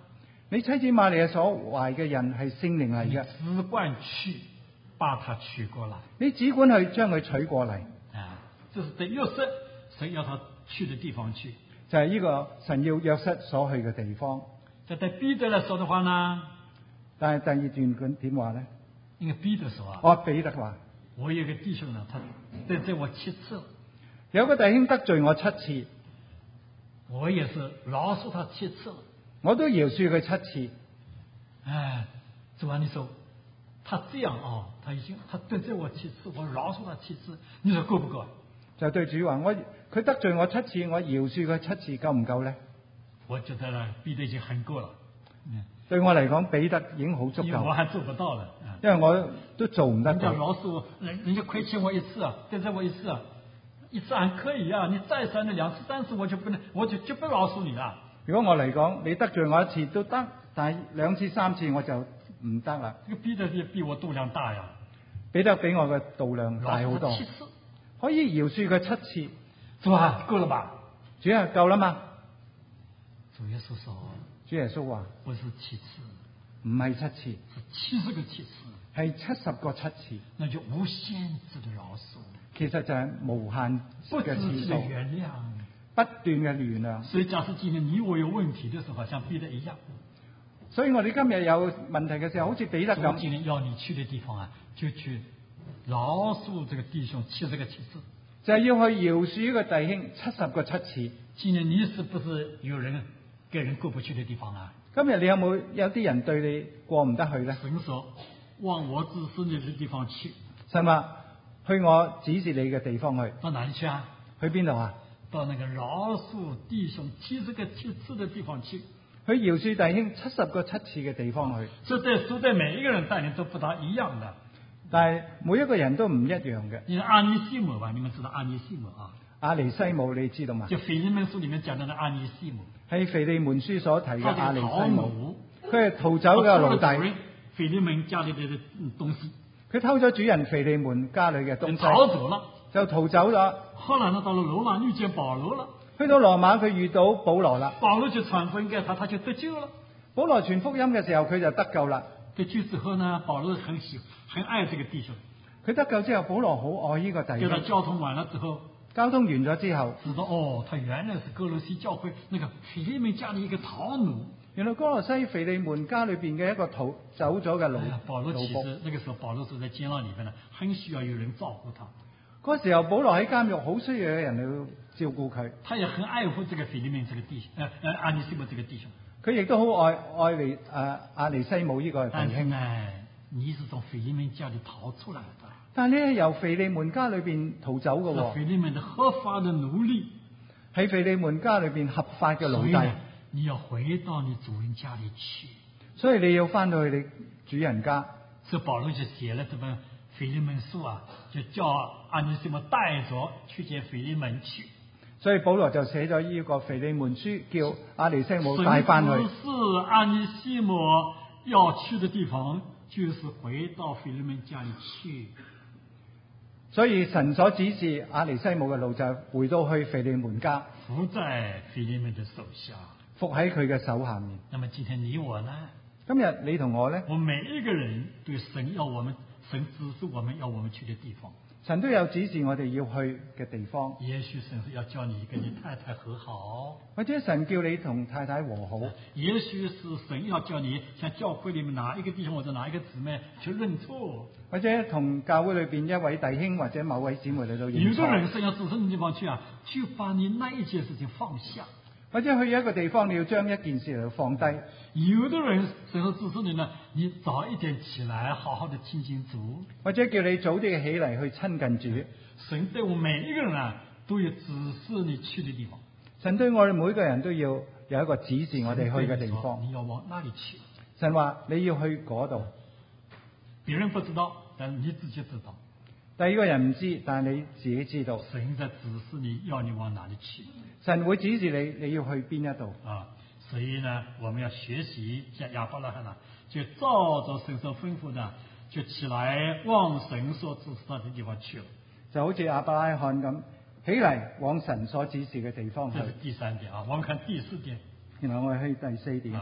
你妻子瑪利亞所懷嘅人係聖靈嚟嘅， 只管去把他娶過來。 你只管去將佢娶過嚟。 啊，這是對約瑟神要他去的地方去。 就係呢個神要約瑟所去嘅地方。 這對彼得來說的話呢？ 但係第二段佢點話咧？ 應該彼得說啊。 彼得話： 我有個弟兄呢，他得罪我7次。 有個弟兄得罪我7次， 我也是饒恕他7次。 我都饒恕佢7次。 哎，主啊，你說他這樣啊，他得罪我7次，我饒恕他7次，你說夠不夠？ 就對主話：佢得罪我7次，我饒恕佢7次，夠唔夠咧？ 我覺得呢，彼得已經很夠了。 對我嚟講，彼得已經好足夠。 因為我還做不到了。 因為我都做唔得到。 人家饒恕我，人家虧欠我1次啊，得罪我1次啊，1次還可以啊，你再三的2次3次我就不能，我就不饒恕你啦。 如果我嚟講，你得罪我1次都得，但係2次3次我就唔得啦。 這個彼得比我度量大呀， 彼得比我嘅度量大好多。 饒恕7次， 可以饒恕佢7次， 主啊，夠了吧？ 主啊，夠啦嘛？ 主耶穌說， 主耶穌話不是7次， 唔係7次， 是70個7次， 係70個7次， 那就無限制的饒恕， 其實就係無限嘅次數， 原諒， 不斷嘅原諒。 所以假設今天你我有問題的時候，像彼得一樣。 所以我哋今日有問題嘅時候，好似彼得咁。 今天要你去的地方啊，就去饒恕這個弟兄70個7次， 就係要去饒恕呢個弟兄70個7次。 今天你是不是有人跟人過不去的地方啊？ 今日你有啲人對你過唔得去咧？ 神說往我指示你的地方去。 神話去我指示你嘅地方去。 到哪裡去啊？ 去邊度啊？ 到那個饒恕弟兄70個7次的地方去。 去饒恕弟兄70個7次嘅地方去。 這對每一個人帶領都不大一樣的。 但係每一個人都唔一樣嘅。 你阿尼西姆吧，你們知道阿尼西姆啊？ 阿尼西姆你知道嗎？ 就腓利門書裡面講到的阿尼西姆， 係腓利門書所提嘅阿尼西姆。佢係逃逃走嘅奴隸。 腓利門家裡的東西， 佢偷咗主人腓利門家裡嘅東西， 逃走了， 就逃走咗。 後來呢，到了羅馬遇見保羅了， 去到羅馬佢遇到保羅啦。 保羅就傳福音給他，他就得救了。 保羅傳福音嘅時候，佢就得救啦。 得救之後呢，保羅很愛這個弟兄。 佢得救之後，保羅好愛呢個弟兄。 給他交通完了之後， 交通完咗之後， 知道哦，他原來是哥羅西教會那個腓利門家的一個逃奴。 原來哥羅西腓利門家裏邊嘅一個逃走咗嘅奴僕。 保羅其實那個時候，保羅住在監牢裡面呢，很需要有人照顧他。 嗰時候，保羅喺監獄，好需要有人去照顧佢。 他也很愛護這個腓利門這個弟兄，阿尼西姆這個弟兄。 佢亦都好愛阿尼西姆呢個弟兄。 但是呢，你是從腓利門家裡逃出來的。 但係呢，由腓利門家裏邊逃走嘅喎。 腓利門的合法的奴隸， 喺腓利門家裏邊合法嘅奴隸。 你要回到你主人家裡去， 所以你要翻到去你主人家。 所以保羅就寫了這本腓利門書啊，就叫阿尼西姆帶着去見腓利門去。 所以保羅就寫咗呢個腓利門書，叫阿尼西姆帶翻去。 是阿尼西姆要去的地方，就是回到腓利門家裡去。 所以神所指示阿尼西姆嘅路就係回到去腓利門家， 伏在腓利門的手下， 伏喺佢嘅手下面。 那麼今天你我呢？ 今日你同我呢？ 我每一個人對神指示我們要我們去的地方， 神都有指示我哋要去嘅地方。 也許神是要叫你跟你太太和好， 或者神叫你同太太和好。 也許是神要叫你向教會裏面哪一個弟兄或者哪一個姊妹去認錯， 或者同教會裏邊一位弟兄或者某位姊妹嚟到認錯。 有的人神要指示你地方去啊，就把你那一件事情放下。 或者去一個地方，你要將一件事嚟放低。 有的人神要指示你呢，你早一點起來，好好的親近主。 或者叫你早啲起嚟去親近主。 神對我每一個人啊，都有指示你去的地方。 神對我哋每個人都要有一個指示我哋去嘅地方。 你要往哪裡去？ 神話你要去嗰度， 別人不知道，但你自己知道。 第二個人唔知，但係你自己知道。 神在指示你要你往哪裡去。 神會指示你要去邊一度啊！所以呢，我們要學習像亞伯拉罕啊，就照着神所吩咐的，就起來往神所指示的地方去了。 就好似亞伯拉罕咁，起嚟往神所指示嘅地方去。 這是第三點啊，我們看第四點。 然後我哋去第四點。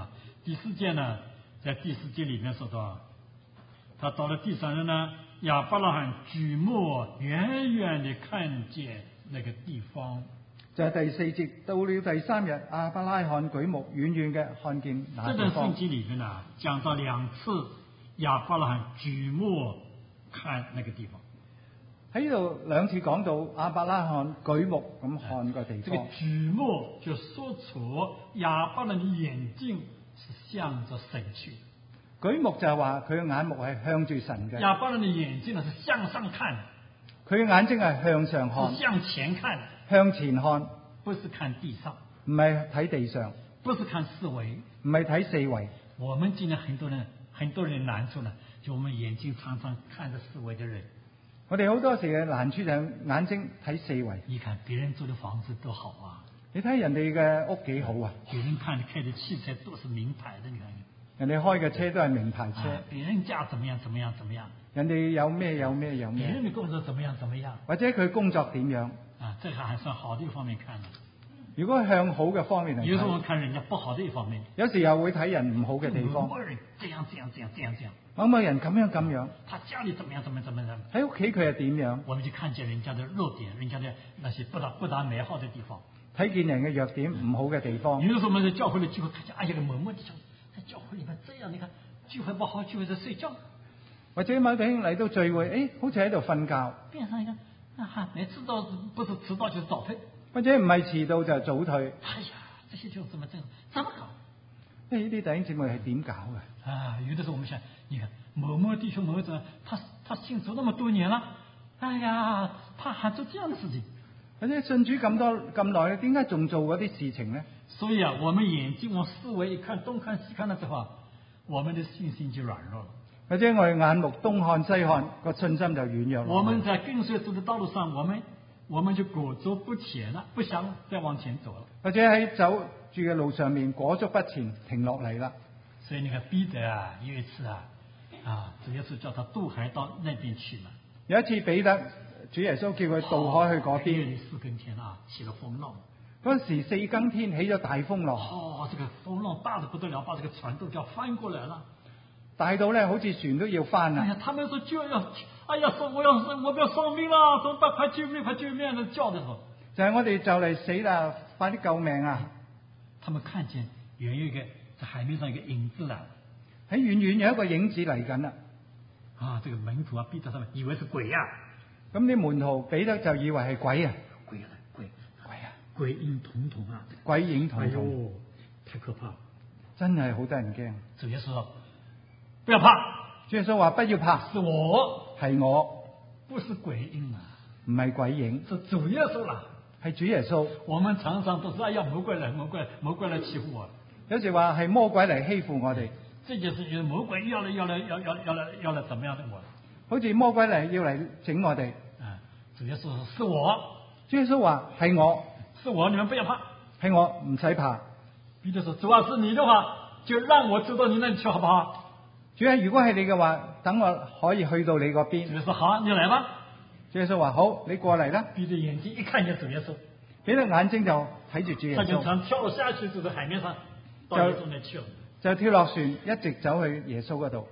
第4节呢，在第4节里面说到，他到了第3日呢，亚伯拉罕举目遠遠地看見那個地方。 就係第4節，到了第3日，亞伯拉罕舉目遠遠嘅看見那地方。 這段聖經裏邊呢，講到2次亞伯拉罕舉目看那個地方。 喺呢度2次講到亞伯拉罕舉目咁看個地方。 這個舉目就說出亞伯拉罕的眼睛是向着神去。 舉目就係話佢嘅眼目係向住神嘅。 亞伯拉罕的眼睛呢是向上看， 佢嘅眼睛係向上看， 是向前看， 向前看， 不是看地上， 唔係睇地上， 不是看四圍， 唔係睇四圍。 我們今天很多人的難處呢，就我們眼睛常常看着四圍的人。 我哋好多時嘅難處就係眼睛睇四圍。 你看別人住的房子多好啊， 你睇人哋嘅屋幾好啊， 別人開的汽車都是名牌的，你看。 人哋開嘅車都係名牌車。 別人家怎麼樣怎麼樣怎麼樣， 人哋有咩有咩。 別人的工作怎麼樣怎麼樣， 或者佢工作點樣。 這個還算好的一方面看。 如果向好嘅方面嚟睇， 有時候我看人家不好的一方面， 有時候會睇人唔好嘅地方。 某人這樣， 某某人咁樣， 他家裏怎麼樣， 喺屋企佢係點樣， 我們就看見人家的弱點，人家的那些不大美好的地方， 睇見人嘅弱點唔好嘅地方。 有時候我們在教會裏聚會，看見哎呀個某某的在教會裏面這樣，你看聚會不好，聚會在睡覺， 或者某弟兄嚟到聚會，好似喺度瞓覺。 邊上一個每次都不是遲到就是早退， 或者唔係遲到就早退。 哎呀，這些就怎麼搞？ 呢啲弟兄姊妹係點搞嘅？ 有的時候我們想，你看某某弟兄某某者，他信主那麼多年了，哎呀，他還做這樣的事情。 或者信主咁耐，點解仲做嗰啲事情呢？ 所以我們眼睛往四圍一看，東看西看的時候，我們的信心就軟弱了。 或者我哋眼目東看西看，個信心就軟弱。 我們在跟隨主的道路上，我們就裹足不前了，不想再往前走了。 或者喺走住嘅路上面裹足不前，停落嚟啦。 所以你看彼得有一次主耶穌叫他渡海到那邊去嘛。 有一次彼得，主耶穌叫佢渡海去嗰邊。 4更天起了風浪。 嗰時4更天起咗大風浪。 這個風浪大得不得了，把這個船都叫翻過來了。 大到咧，好似船都要翻啦。 哎呀，他們說就要，哎呀，我要喪命啦！怎麼辦？快救命！快救命！那叫的時候， 就係我哋就嚟死啦！快啲救命啊！ 他們看見遠有一個在海面上一個影子啦， 喺遠遠有一個影子嚟緊啦。 這個門徒彼得他們以為是鬼呀。 咁啲門徒彼得就以為係鬼啊！ 鬼影統統啊！ 鬼影統統， 哎呦，太可怕了！ 真係好得人驚。 主耶穌說：不要怕。 主耶穌話：不要怕， 是我， 係我， 不是鬼影啊， 唔係鬼影， 是主耶穌啦， 係主耶穌。 我們常常都是要魔鬼來欺負我。 有時話係魔鬼嚟欺負我哋。 這就是魔鬼要來怎麼樣的我？ 好似魔鬼嚟要嚟整我哋。 主耶穌說：是我。 主耶穌話：係我。 是我，你們不要怕。 係我，唔使怕。 彼得說：主要是你的話，就讓我走到你那裏去，好不好？ 主啊，如果係你嘅話，等我可以去到你嗰邊。 主耶穌：好，你來吧。 主耶穌話：好，你過嚟啦。 彼得眼睛一看見主耶穌， 彼得眼睛就睇住主耶穌， 他就想跳下去，走到海面上，到耶穌那去了。 就跳落船，一直走去耶穌嗰度。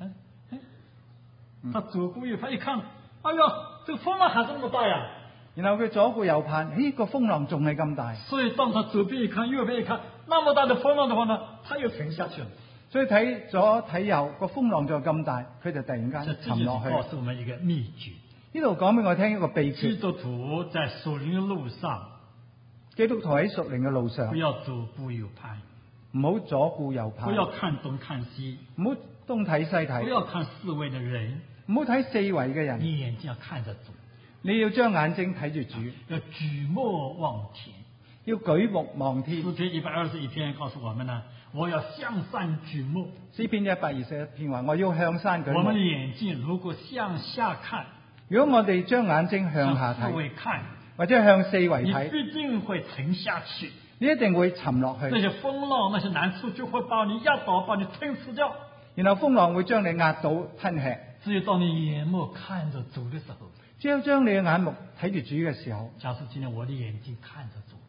他左顧右盼，一看，哎呀，這個風浪還這麼大呀！ 然後佢左顧右盼，個風浪仲係咁大。 所以當他左邊一看，右邊一看，那麼大的風浪的話呢，他又沉下去了。 所以睇左睇右，個風浪就咁大，佢就突然間沉落去。 告訴我們一個秘訣。 呢度講俾我聽一個秘訣。 基督徒在屬靈的路上， 基督徒喺屬靈嘅路上， 不要左顧右盼， 唔好左顧右盼， 不要看東看西， 唔好東睇西睇， 不要看四圍的人， 唔好睇四圍嘅人。 你眼睛要看着主。 你要將眼睛睇住主， 要舉目望天， 要舉目望天。 詩篇121篇告訴我們呢，我要向山舉目。 詩篇121篇話，我要向山舉目。 我們的眼睛如果向下看， 如果我哋將眼睛向下睇，或者向四圍睇， 你必定會沉下去， 你一定會沉落去。 那些風浪、那些難處就會把你壓倒，把你吞噬掉。 然後風浪會將你壓倒吞吃。 只有當你眼目看着主的時候， 只有將你嘅眼目睇住主嘅時候。 假設今天我的眼睛看着主，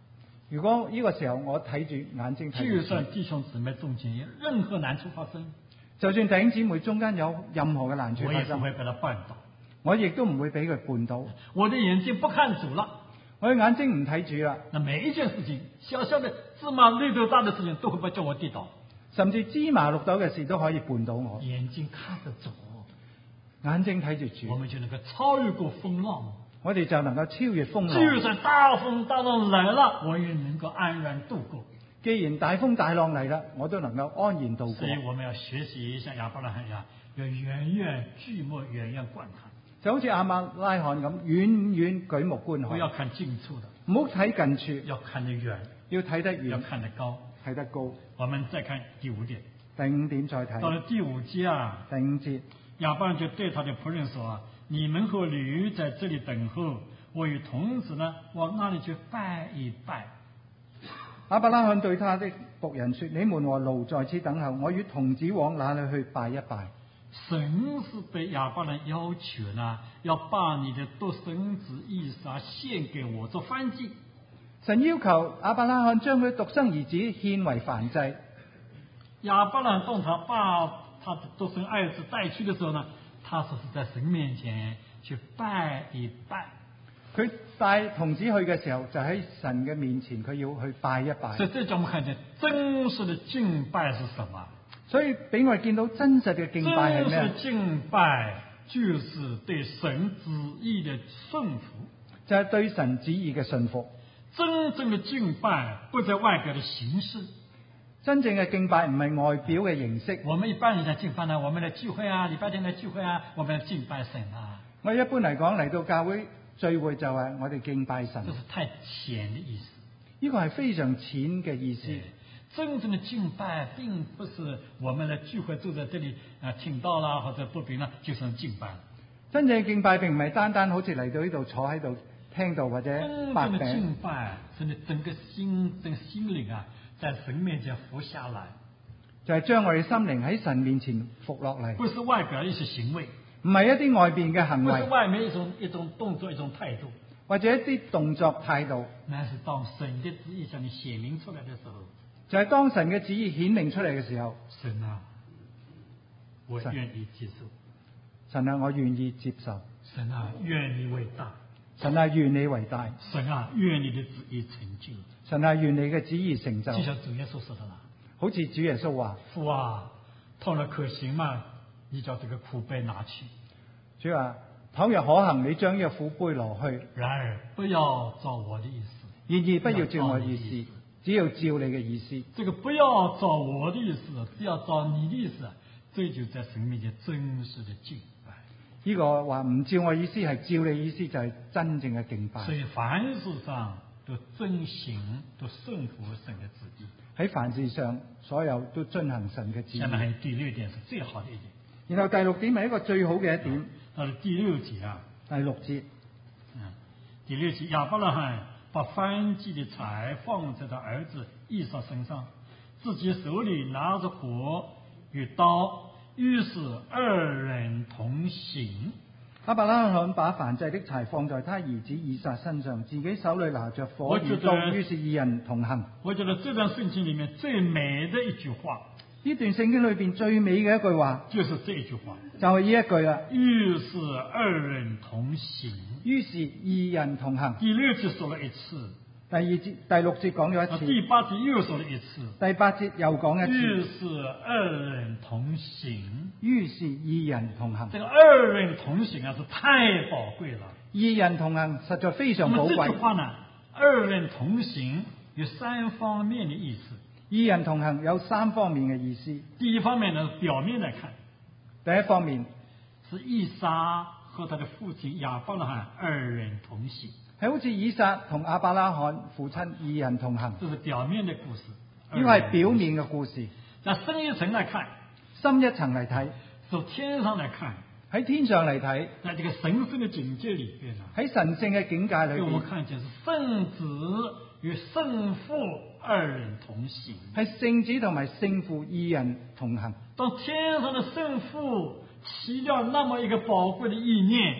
如果呢個時候我睇住眼睛睇住就算弟兄姊妹中間有任何難處發生， 就算弟兄姊妹中間有任何嘅難處我發生， 也不會被他絆倒。 我亦都唔會俾佢絆倒。 我的眼睛不看主了， 我嘅眼睛唔睇主啦， 那每一件事情，小小的芝麻綠豆大的事情，都會叫我跌倒。 甚至芝麻綠豆嘅事都可以絆倒我。 眼睛看着主， 眼睛睇住主， 我們就能夠超越過風浪。 我哋就能夠超越風浪。 就算大風大浪來了，我也能夠安然度過。 既然大風大浪嚟啦，我都能夠安然度過。 所以我們要學習像亞伯拉罕一樣，要遠遠舉目，遠遠觀看。 就好似亞伯拉罕咁，遠遠舉目觀看。 不要看近處的， 唔好睇近處， 要看得遠， 要睇得要遠， 看得高。 睇得高。 我們再看第5點， 第5點再到睇了第5節啊， 第5節， 亞伯蘭就對他的僕人說：你們和驢在這裡等候，我與童子呢往那裡去拜一拜。 亞伯拉罕對他的僕人說：你們和驢在此等候，我與童子往那裡去拜一拜。 神是被亞伯蘭要求呢，要把你的獨生子以撒獻給我做燔祭。 神要求亞伯拉罕將佢獨生兒子獻為燔祭。 亞伯蘭當他把他的獨生兒子帶去的時候呢，他說是在神面前去拜一拜。 佢帶童子去嘅時候，就喺神嘅面前，佢要去拜一拜。 所以這叫我們看見真實的敬拜是什麼？ 所以俾我哋見到真實嘅敬拜係咩？ 真實的敬拜就是對神旨意的順服， 就係對神旨意嘅順服。 真正的敬拜不在外表的形式。 真正嘅敬拜唔係外表嘅形式。 我們一般人在敬拜呢，我們來聚會啊，禮拜天來聚會啊，我們來敬拜神啊。 我一般嚟講嚟到教會聚會就係我哋敬拜神。 這是太淺的意思。 呢個係非常淺嘅意思。 真正的敬拜並不是我們來聚會坐在這裡啊聽到啦或者不平啦就算敬拜。 真正嘅敬拜並唔係單單好似嚟到呢度坐喺度聽到或者白餅。真正的敬拜是你整個心靈啊，在神面前伏下來， 就係將我哋心靈喺神面前伏落嚟。 不是外表一些行為， 唔係一啲外邊嘅行為， 不是外面一種動作一種態度， 或者一啲動作態度， 那是當神的旨意向你顯明出來的時候， 就係當神嘅旨意顯明出嚟嘅時候， 神啊，我願意接受。 神啊，我願意接受。 神啊，願你偉大。 神啊，願你偉大。 神啊，願你的旨意成就。 神啊，願你嘅旨意成就。 就像主耶穌說的啦， 好似主耶穌話： 父啊，倘若可行嘛，你將這個苦杯拿去。 主啊，倘若可行，你將呢個苦杯攞去。 然而不要照我的意思， 然而不要照我的意思，只要照你嘅意思。 這個不要照我的意思，只要照你的意思，這就在神面前真實的敬拜。 呢個話唔照我意思，係照你意思，就係真正嘅敬拜。 所以凡事上都遵行，都順服神嘅旨意。 喺凡事上，所有都遵行神嘅旨意。 下面還有第6點是最好的一點。 然後第6點係一個最好嘅一點。 到了第6節啊， 第6節， 第6節，亞伯拉罕把燔祭的柴放在他兒子以撒身上，自己手裏拿着火與刀，於是2人同行。 亞伯拉罕把燔祭的柴放在他兒子以撒身上，自己手裏拿着火與刀，於是2人同行。 我覺得這段聖經裏面最美的一句話， 呢段聖經裏邊最美嘅一句話， 就是這一句話， 就係呢一句啦。 於是2人同行。 於是2人同行。 第6節說了一次， 第6節講咗一次。 第8節又說了一次。 第8節又講一次。 於是2人同行。 於是2人同行。 這個2人同行啊，是太寶貴了。 2人同行實在非常寶貴。 那麼這句話呢，2人同行有3方面的意思。 2人同行有3方面嘅意思。 第一方面呢，表面來看， 第一方面是以撒和他的父親亞伯拉罕2人同行， 係好似以撒同亞伯拉罕父親2人同行。 這是表面的故事。 呢個係表面嘅故事。 那深一層來看， 深一層嚟睇， 從天上來看， 喺天上嚟睇， 在這個神聖的境界裏邊啊， 喺神聖嘅境界裏邊， 我們看見是聖子與聖父2人同行， 係聖子同埋聖父2人同行。 當天上的聖父起了那麼一個寶貴的意念，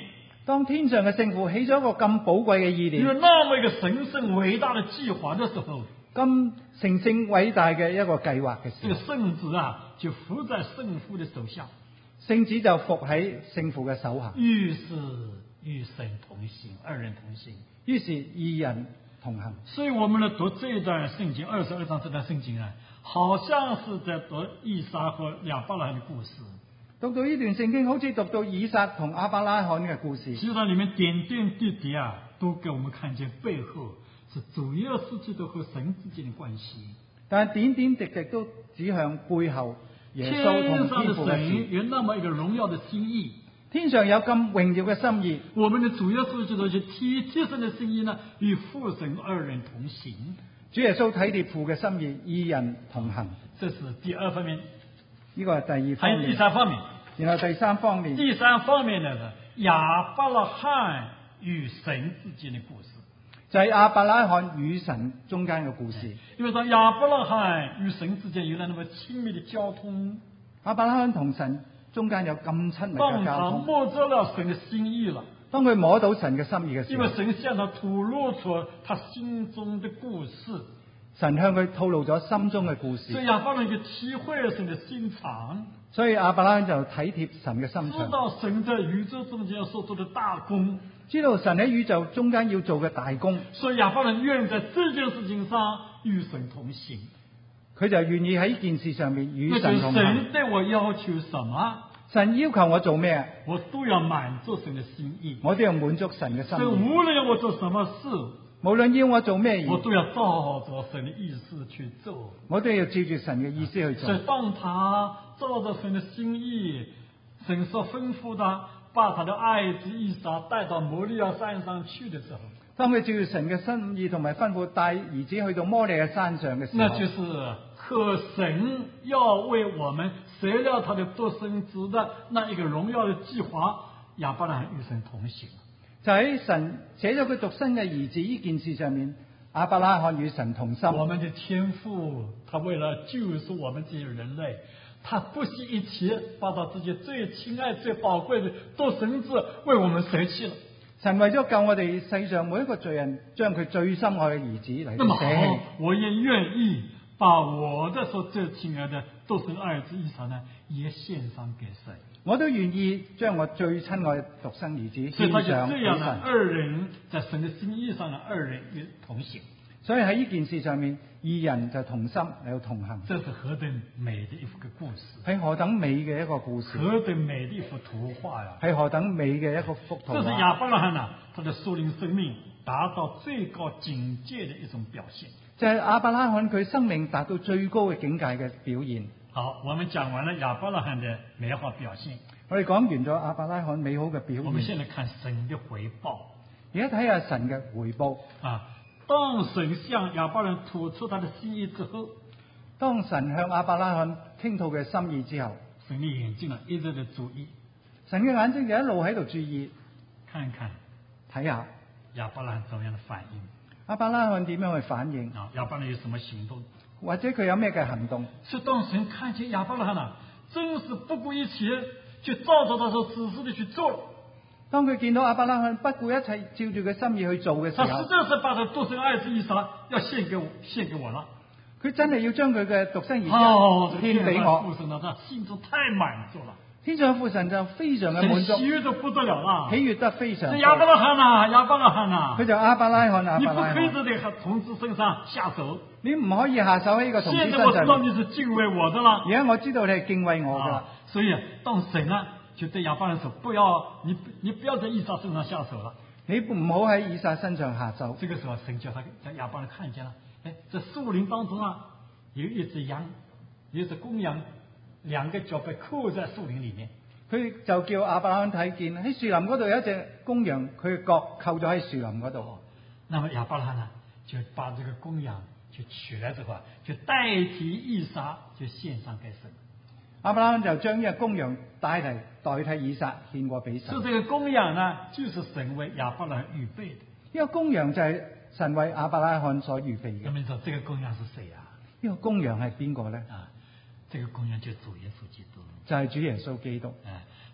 當天上嘅聖父起咗一個咁寶貴嘅意念， 有那麼一個神聖偉大的計劃的時候， 咁神聖偉大嘅一個計劃嘅時這個候， 聖子啊就伏在聖父的手下， 聖子就伏喺聖父嘅手下， 於是與神同行，二人同行。 於是二人同行。 所以我們來讀這一段聖經，22章這段聖經啊，好像是在讀以撒和亞伯拉罕的故事。 讀到呢段聖經，好似讀到以撒同亞伯拉罕嘅故事。 其實它裡面點點滴滴啊，都給我們看見背後是主耶穌基督和神之間的關係。 但係點點滴滴都指向背後耶穌天同上的天父嘅事。 神有那麼一個榮耀的心意， 天上有咁榮耀嘅心意， 我們的主耶穌基督就替身的心意呢，與父神二人同行。 主耶穌體貼父嘅心意，二人同行。 這是第二方面， 呢個係第二還有第方面。 三方面。 然後第三方面， 第三方面呢是亞伯拉罕與神之間的故事。 就係亞伯拉罕與神中間嘅故事。 因為當亞伯拉罕與神之間有了那麼親密的交通， 亞伯拉罕同神中間有咁親密當他嘅交通。 摸着了神的心意了， 當佢摸到神嘅心意嘅時候因為，神向他吐露出他心中的故事， 神向佢透露咗心中嘅故事所以。亞伯拉罕就體會了神的心腸， 所以亞伯拉罕就體貼神嘅心知腸， 道神在宇宙中間所做的大功， 知道神喺宇宙中間要做嘅大功， 所以亞伯拉罕願在這件事情上與神同行。 佢就願意喺呢件事上面與那就是神同行。 神對我要求什麼， 神要求我做咩， 我都要滿足神的心意。 我都要滿足神嘅心神意。 無論要我做什麼事， 無論要我做咩嘢， 我都要照着神的意思去做。 我都要照住神嘅意思去做所以。當他照着神的心意，神所吩咐他把他的愛子以撒帶到摩利亞山上去的時候， 當佢照住神嘅心意同埋吩咐帶兒子去到摩利亞山上嘅時候， 那就是和神要為我們捨了他的獨生子的那一個榮耀的計劃，亞伯拉罕與神同行。 就喺神寫咗佢獨生嘅兒子呢件事上面，亞伯拉罕與神同心。 我們的天父，他為了救贖我們這些人類，他不惜一切，把他自己最親愛、最寶貴的獨生子為我們捨棄了。 神為咗救我哋世上每一個罪人，將佢最深愛嘅兒子嚟那麼捨棄好，我也願意把我的所最親愛的獨生兒子以撒呢，也獻上給神。 我都願意將我最親愛嘅獨生兒子所以他就獻上俾這樣呢， 神。 二人在神的心意上呢，二人也同行。 所以喺呢件事上面，二人就同心嚟到同行。 這是何等美的一幅故事， 係何等美嘅一個故事， 何等美的一幅圖畫呀！ 係何等美嘅一個幅圖這是畫。 亞伯拉罕啊，他的屬靈生命達到最高境界的一種表現。 就係亞伯拉罕佢生命達到最高嘅境界嘅表現。 好，我們講完了亞伯拉罕的美好表現， 我哋講完咗亞伯拉罕美好嘅表我們現， 現在看神的回報而家睇下神嘅回報。 啊。當神向亞伯拉罕吐出他的心意之後， 當神向亞伯拉罕傾吐嘅心意之後， 神的眼睛啊一直在注意， 神嘅眼睛就一路喺度注意看看睇下亞伯拉罕怎麼樣的反應亞伯拉罕點樣去反應， 啊？亞伯拉罕有什麼行動？ 或者佢有咩嘅行動。 所以當神看見亞伯拉罕啊，真是不顧一切，就照着他所指示的去做。 當佢見到亞伯拉罕不顧一切照住佢心意去做嘅時他實候， 在是把他獨生兒子以撒要獻給我了。 佢真係要將佢嘅獨生兒哦， 子獻俾我。 父神啊，他心中太滿足了， 天上父神就非常嘅滿神足， 喜悦得不得了啦。 喜悅得非常多。 這亞伯拉罕啊，亞伯拉罕啊， 佢就亞伯拉罕亞你不伯拉罕， 可以在這個童子身上下手。 你唔可以下手喺呢個童子現身在我知道上面。 你是敬畏我的了。 而家我知道你係敬畏我噶啦啊，所以當神呢就對亞伯拉罕說：不要你不要在以撒身上下手了。 你唔好喺以撒身上下手。 這個時候神叫他在亞伯拉罕看見了，哎，在樹林當中啊，有一隻羊，有一隻公羊，兩個腳被扣在樹林裏面。 佢就叫亞伯拉罕睇見喺樹林嗰度有一隻公羊，佢嘅角扣咗喺樹林嗰度。 那麼亞伯拉罕呢就把這個公羊就取來之後啊，就代替以撒就獻上給神。 亞伯拉罕就將呢個公羊帶嚟代替以撒獻過俾神。 所以這個公羊呢，就是神為亞伯拉罕預備的。 呢個公羊就係神為亞伯拉罕所預備嘅。 那麼你說這個公羊是誰啊？ 呢個公羊係邊個咧？ 啊，這個公羊就主耶穌基督。 就係主耶穌基督。 哎，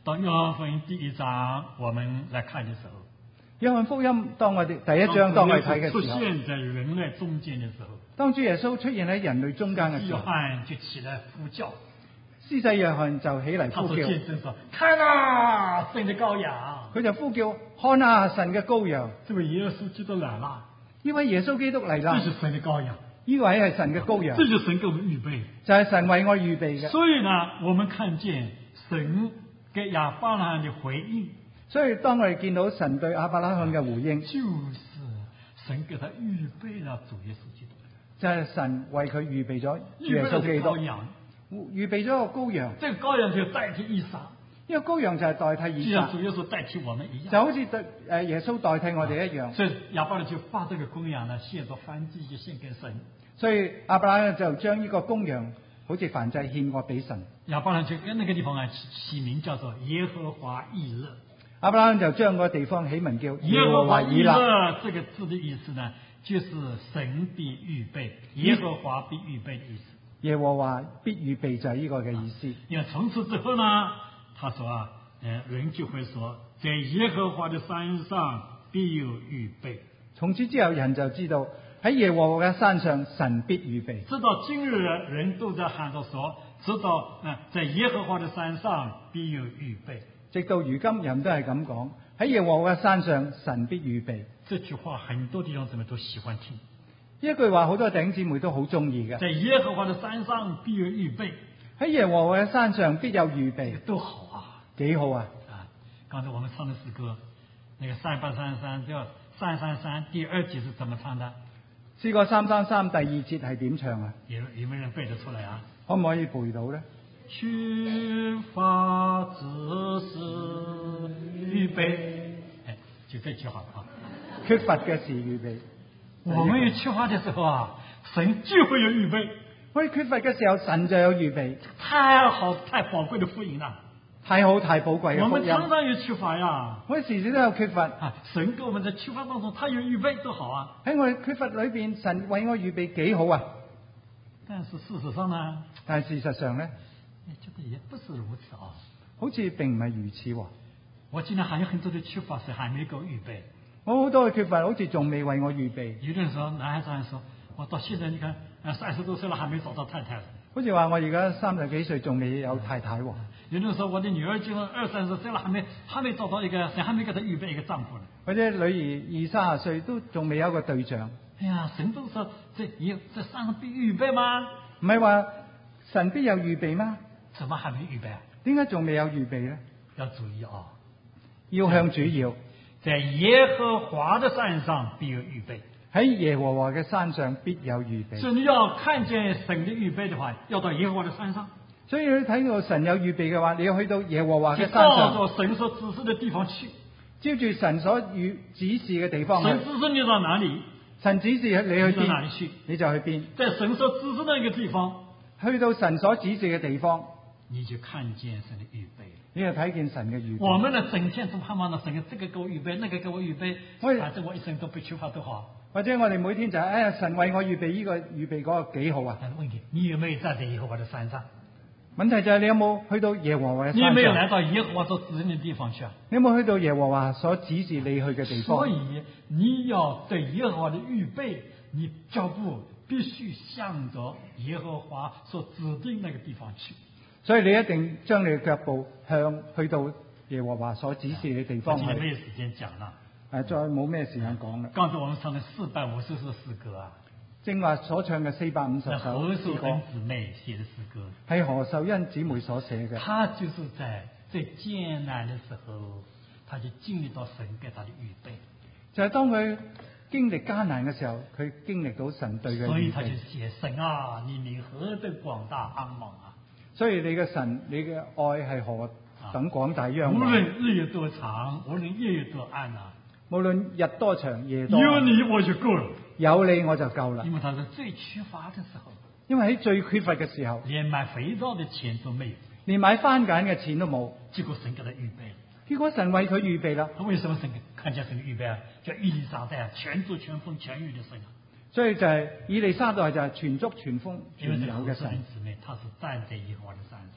當約翰福音第1章我們來看的時候， 約翰福音當我哋第1章當我哋睇嘅出時候， 現在人類中間的時候， 當主耶穌出現喺人類中間嘅時約候， 翰就起來呼叫， 施洗約翰就起嚟他說呼叫， 見證說：看啊，神的羔羊！ 佢就呼叫看啊，神嘅羔羊， 這位耶穌基督來了， 呢位耶穌基督嚟啦這，是神的羔羊， 呢位係神嘅羔羊這，就是神給我們預備。 就係神為我預備嘅。 所以呢，我們看見神給亞伯拉罕的回應， 所以當我哋見到神對亞伯拉罕嘅回應， 就是神給他預備了主耶穌基督， 就係神為佢預備咗預備了耶穌基督羔，羊。 預備咗個羔羊。 這個羔羊就代替以撒， 呢個羔羊就係代替以撒就像，主耶穌代替我們一樣。 就好似耶穌代替我哋一樣。 所以亞伯拉罕就把這個公羊呢獻作燔祭，就獻給神。 所以亞伯拉罕就將呢個公羊好似燔祭獻過俾神。 亞伯拉罕就跟那個地方啊起名叫做耶和華以勒。 亞伯拉罕就將嗰個地方起名叫耶和華以以勒。 勒這個字的意思呢，就是神必預備，耶和華必預備的意思。 耶和華必預備就係呢個嘅意思。 因為從此之後呢，他說啊，人就會說，在耶和華的山上必有預備。 從此之後，人就知道喺耶和華嘅山上，神必預備。 直到今日，人都在喊着說，直到在耶和華的山上必有預備。 直到如今，人都係咁講，喺耶和華嘅山上，神必預備。 這句話很多弟兄姊妹都喜歡聽。 呢一句話好多弟兄姊妹都好中意嘅。 在耶和華的山上必有預備， 喺耶和華嘅山上必有預備， 都好啊！ 幾好啊！ 剛才我們唱的詩歌，那個333叫333，第2節是怎麼唱的？ 詩歌333第2節係點唱啊？ 有沒有人背得出來啊？ 可唔可以背到呢？ 缺乏只是預備，就這句話啊。 缺乏嘅是預備。 我們有缺乏的時候啊，神就會有預備。 我哋缺乏嘅時候，神就有預備。 太好太寶貴的福音啦！ 太好太寶貴嘅福我們常音。 常有缺乏呀。 我哋時時都有缺乏。 神給我們在缺乏當中，他有預備都好啊。 喺我哋缺乏裏邊，神為我預備幾好啊！ 但是事實上呢， 但係事實上呢， 覺得也不是如此啊。 好似並唔係如此喎。 我今天還有很多的缺乏是還沒夠預備。 我好多嘅缺乏，好似仲未為我預備。 有的人說，男孩子還說，我到現在你看，30多歲了還沒找到太太。 好似話我而家30幾歲仲未有太太喎。 有的人說，我的女兒結婚20-30歲了，還沒找到一個，神還沒給她預備一個丈夫呢。 或者女兒20-30歲都仲未有一個對象。 哎呀，神都說在山上必預備嗎？ 唔係話神必有預備嗎？ 怎麼還沒預備啊？ 點解仲未有預備呢？ 要注意啊！ 要向主要， 在耶和華的山上必有預備。 喺耶和華嘅山上必有預備。 所以你要看見神的預備的話，要到耶和華的山上。 所以你睇到神有預備嘅話，你要去到耶和華嘅山照上， 着神所指示的地方去。 照住神所指示嘅地方去。 神指示你到哪裡， 神指示你去到哪裡邊， 去？ 你就去邊。 在神所指示那個地方， 去到神所指示嘅地方， 你就看見神的預備。 你就睇見神嘅預備。 我們呢整天都盼望到神這個給我預備，那個給我預備， 我反正我一生都不缺乏都好。 或者我哋每天就係、哎呀，神為我預備呢個預備嗰個幾好啊！ 但是問題，你有沒有站在耶和華的山上？ 問題就係你有冇去到耶和華嘅山上？ 你有沒有來到耶和華所指引的地方去啊？ 你有冇去到耶和華所指示你去嘅地方？ 所以你要對耶和華的預備，你腳步必須向着耶和華所指定那個地方去。 所以你一定將你嘅腳步向去到耶和華所指示嘅地方去。 今天沒有時間講啦。 再冇咩時間講啦。 剛才我們唱的450首詩歌啊， 正話所唱嘅450首何秀詩歌恩姊妹寫的詩歌， 係何秀恩姊妹所寫嘅。 她就是在最艱難的時候，她就經歷到神給她的預備。 就係當佢經歷艱難嘅時候，佢經歷到神對嘅預所以他就備。 寫神啊，你名何等廣大安茫啊！ 所以你嘅神，你嘅愛係何等廣大央無廣。 論日月多長，無論夜月多暗啊， 無論日多長夜多， 有你我就夠了。 有你我就夠啦。 因為他是最缺乏的時候， 因為喺最缺乏嘅時候， 連買肥皂的錢都沒有， 連買番梘嘅錢都冇。 結果神給他預備了。 結果神為佢預備啦。 他為什麼神看見神的預備啊？叫以利沙代啊，全足全豐全裕的神啊！ 所以就係以利沙代就係全足全豐因為全有嘅這個何秀恩神。 姊妹，她是站在耶和華的山上。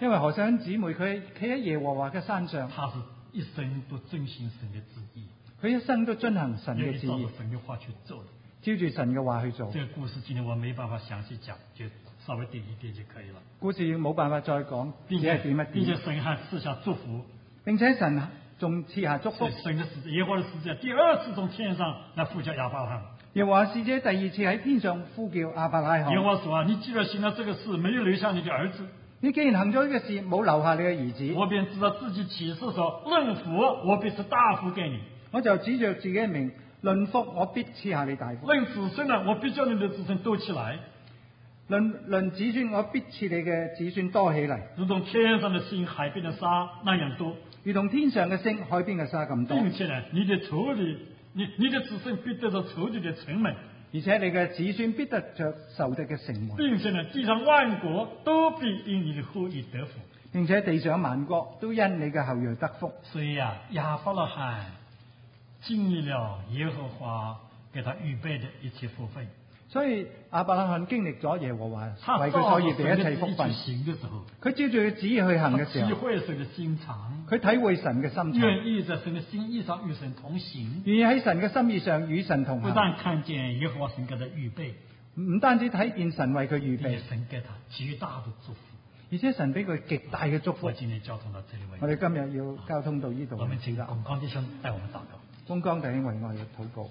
因為何生姊妹佢企喺耶和華嘅山上， 他是一生都遵行神的旨意， 佢一生都遵行神嘅旨意願意照着，神的話去做的。 照住神嘅話去做。 這個故事今天我沒辦法詳細講，就稍微點一點就可以了。 故事冇辦法再講，只係點一點。 並且神還賜下祝福， 並且神仲賜下祝福。 神的使者耶和華的使者第二次從天上來呼叫亞伯拉罕。 耶和華使者第二次喺天上呼叫亞伯拉罕。 耶和華說啊，你既然行了這個事，沒有留下你的兒子， 你既然行咗呢個事，冇留下你嘅兒子， 我便知道自己起誓說，論福我必是大福給你， 我就指着自己嘅名，論福我必賜下你大福。 論子孫呢，我必叫你的子孫多起來， 論子孫我必賜你嘅子孫多起嚟， 如同天上的星、海邊的沙那樣多， 如同天上嘅星、海邊嘅沙咁多。 並且呢，你的子孫必得到仇敵的城門， 而且你嘅子孫必得着仇敵嘅城門， 並且呢，地上萬國都必因你的後裔得福， 並且地上萬國都因你嘅後裔得福。 所以啊，亞伯拉罕經歷了耶和華給他預備的一切福分。 所以亞伯拉罕經歷咗耶和華他為佢所預備一切福分。 行的時候， 佢照住佢旨意去行嘅時他體候， 會神的心腸， 佢體會神嘅心腸， 願意在神的心意上與神同行， 願意喺神嘅心意上與神同不行。 但看見耶和華神給他預備， 唔單止睇見神為佢預備， 並且神給他極大的祝福。 而且神俾佢極大嘅祝福我。今天交通到這裡為止， 我哋今日要交通到呢度我們請為止啦。 龔康弟兄帶我們禱告。 公剛弟兄為我哋禱告。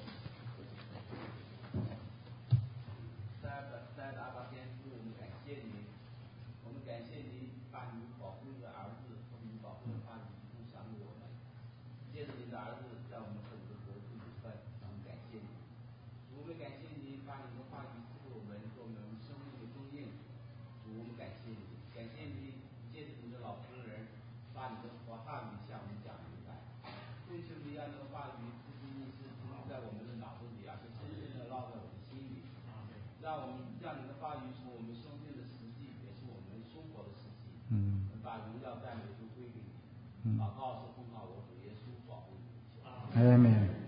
在阿爸天父，我们感谢你，我们感谢你把你宝贵的儿子和你宝贵的话语分享给我们。借着你的儿子，在我们和你的国度有份，我们感谢你。主，我们感谢你把你的话语赐给我们，做我们生命的供应。主，我们感谢你，感谢你借着你的老仆人，把你的话语向我们讲明白。为求你让那个话语不仅仅是停留在我们的脑子里，而是深深的烙在我们心里。让你的话语是我们生命的实际，也是我们生活的实际。把荣耀赞美都归给你。祷告是奉靠我主耶稣宝贵的名求。 阿門。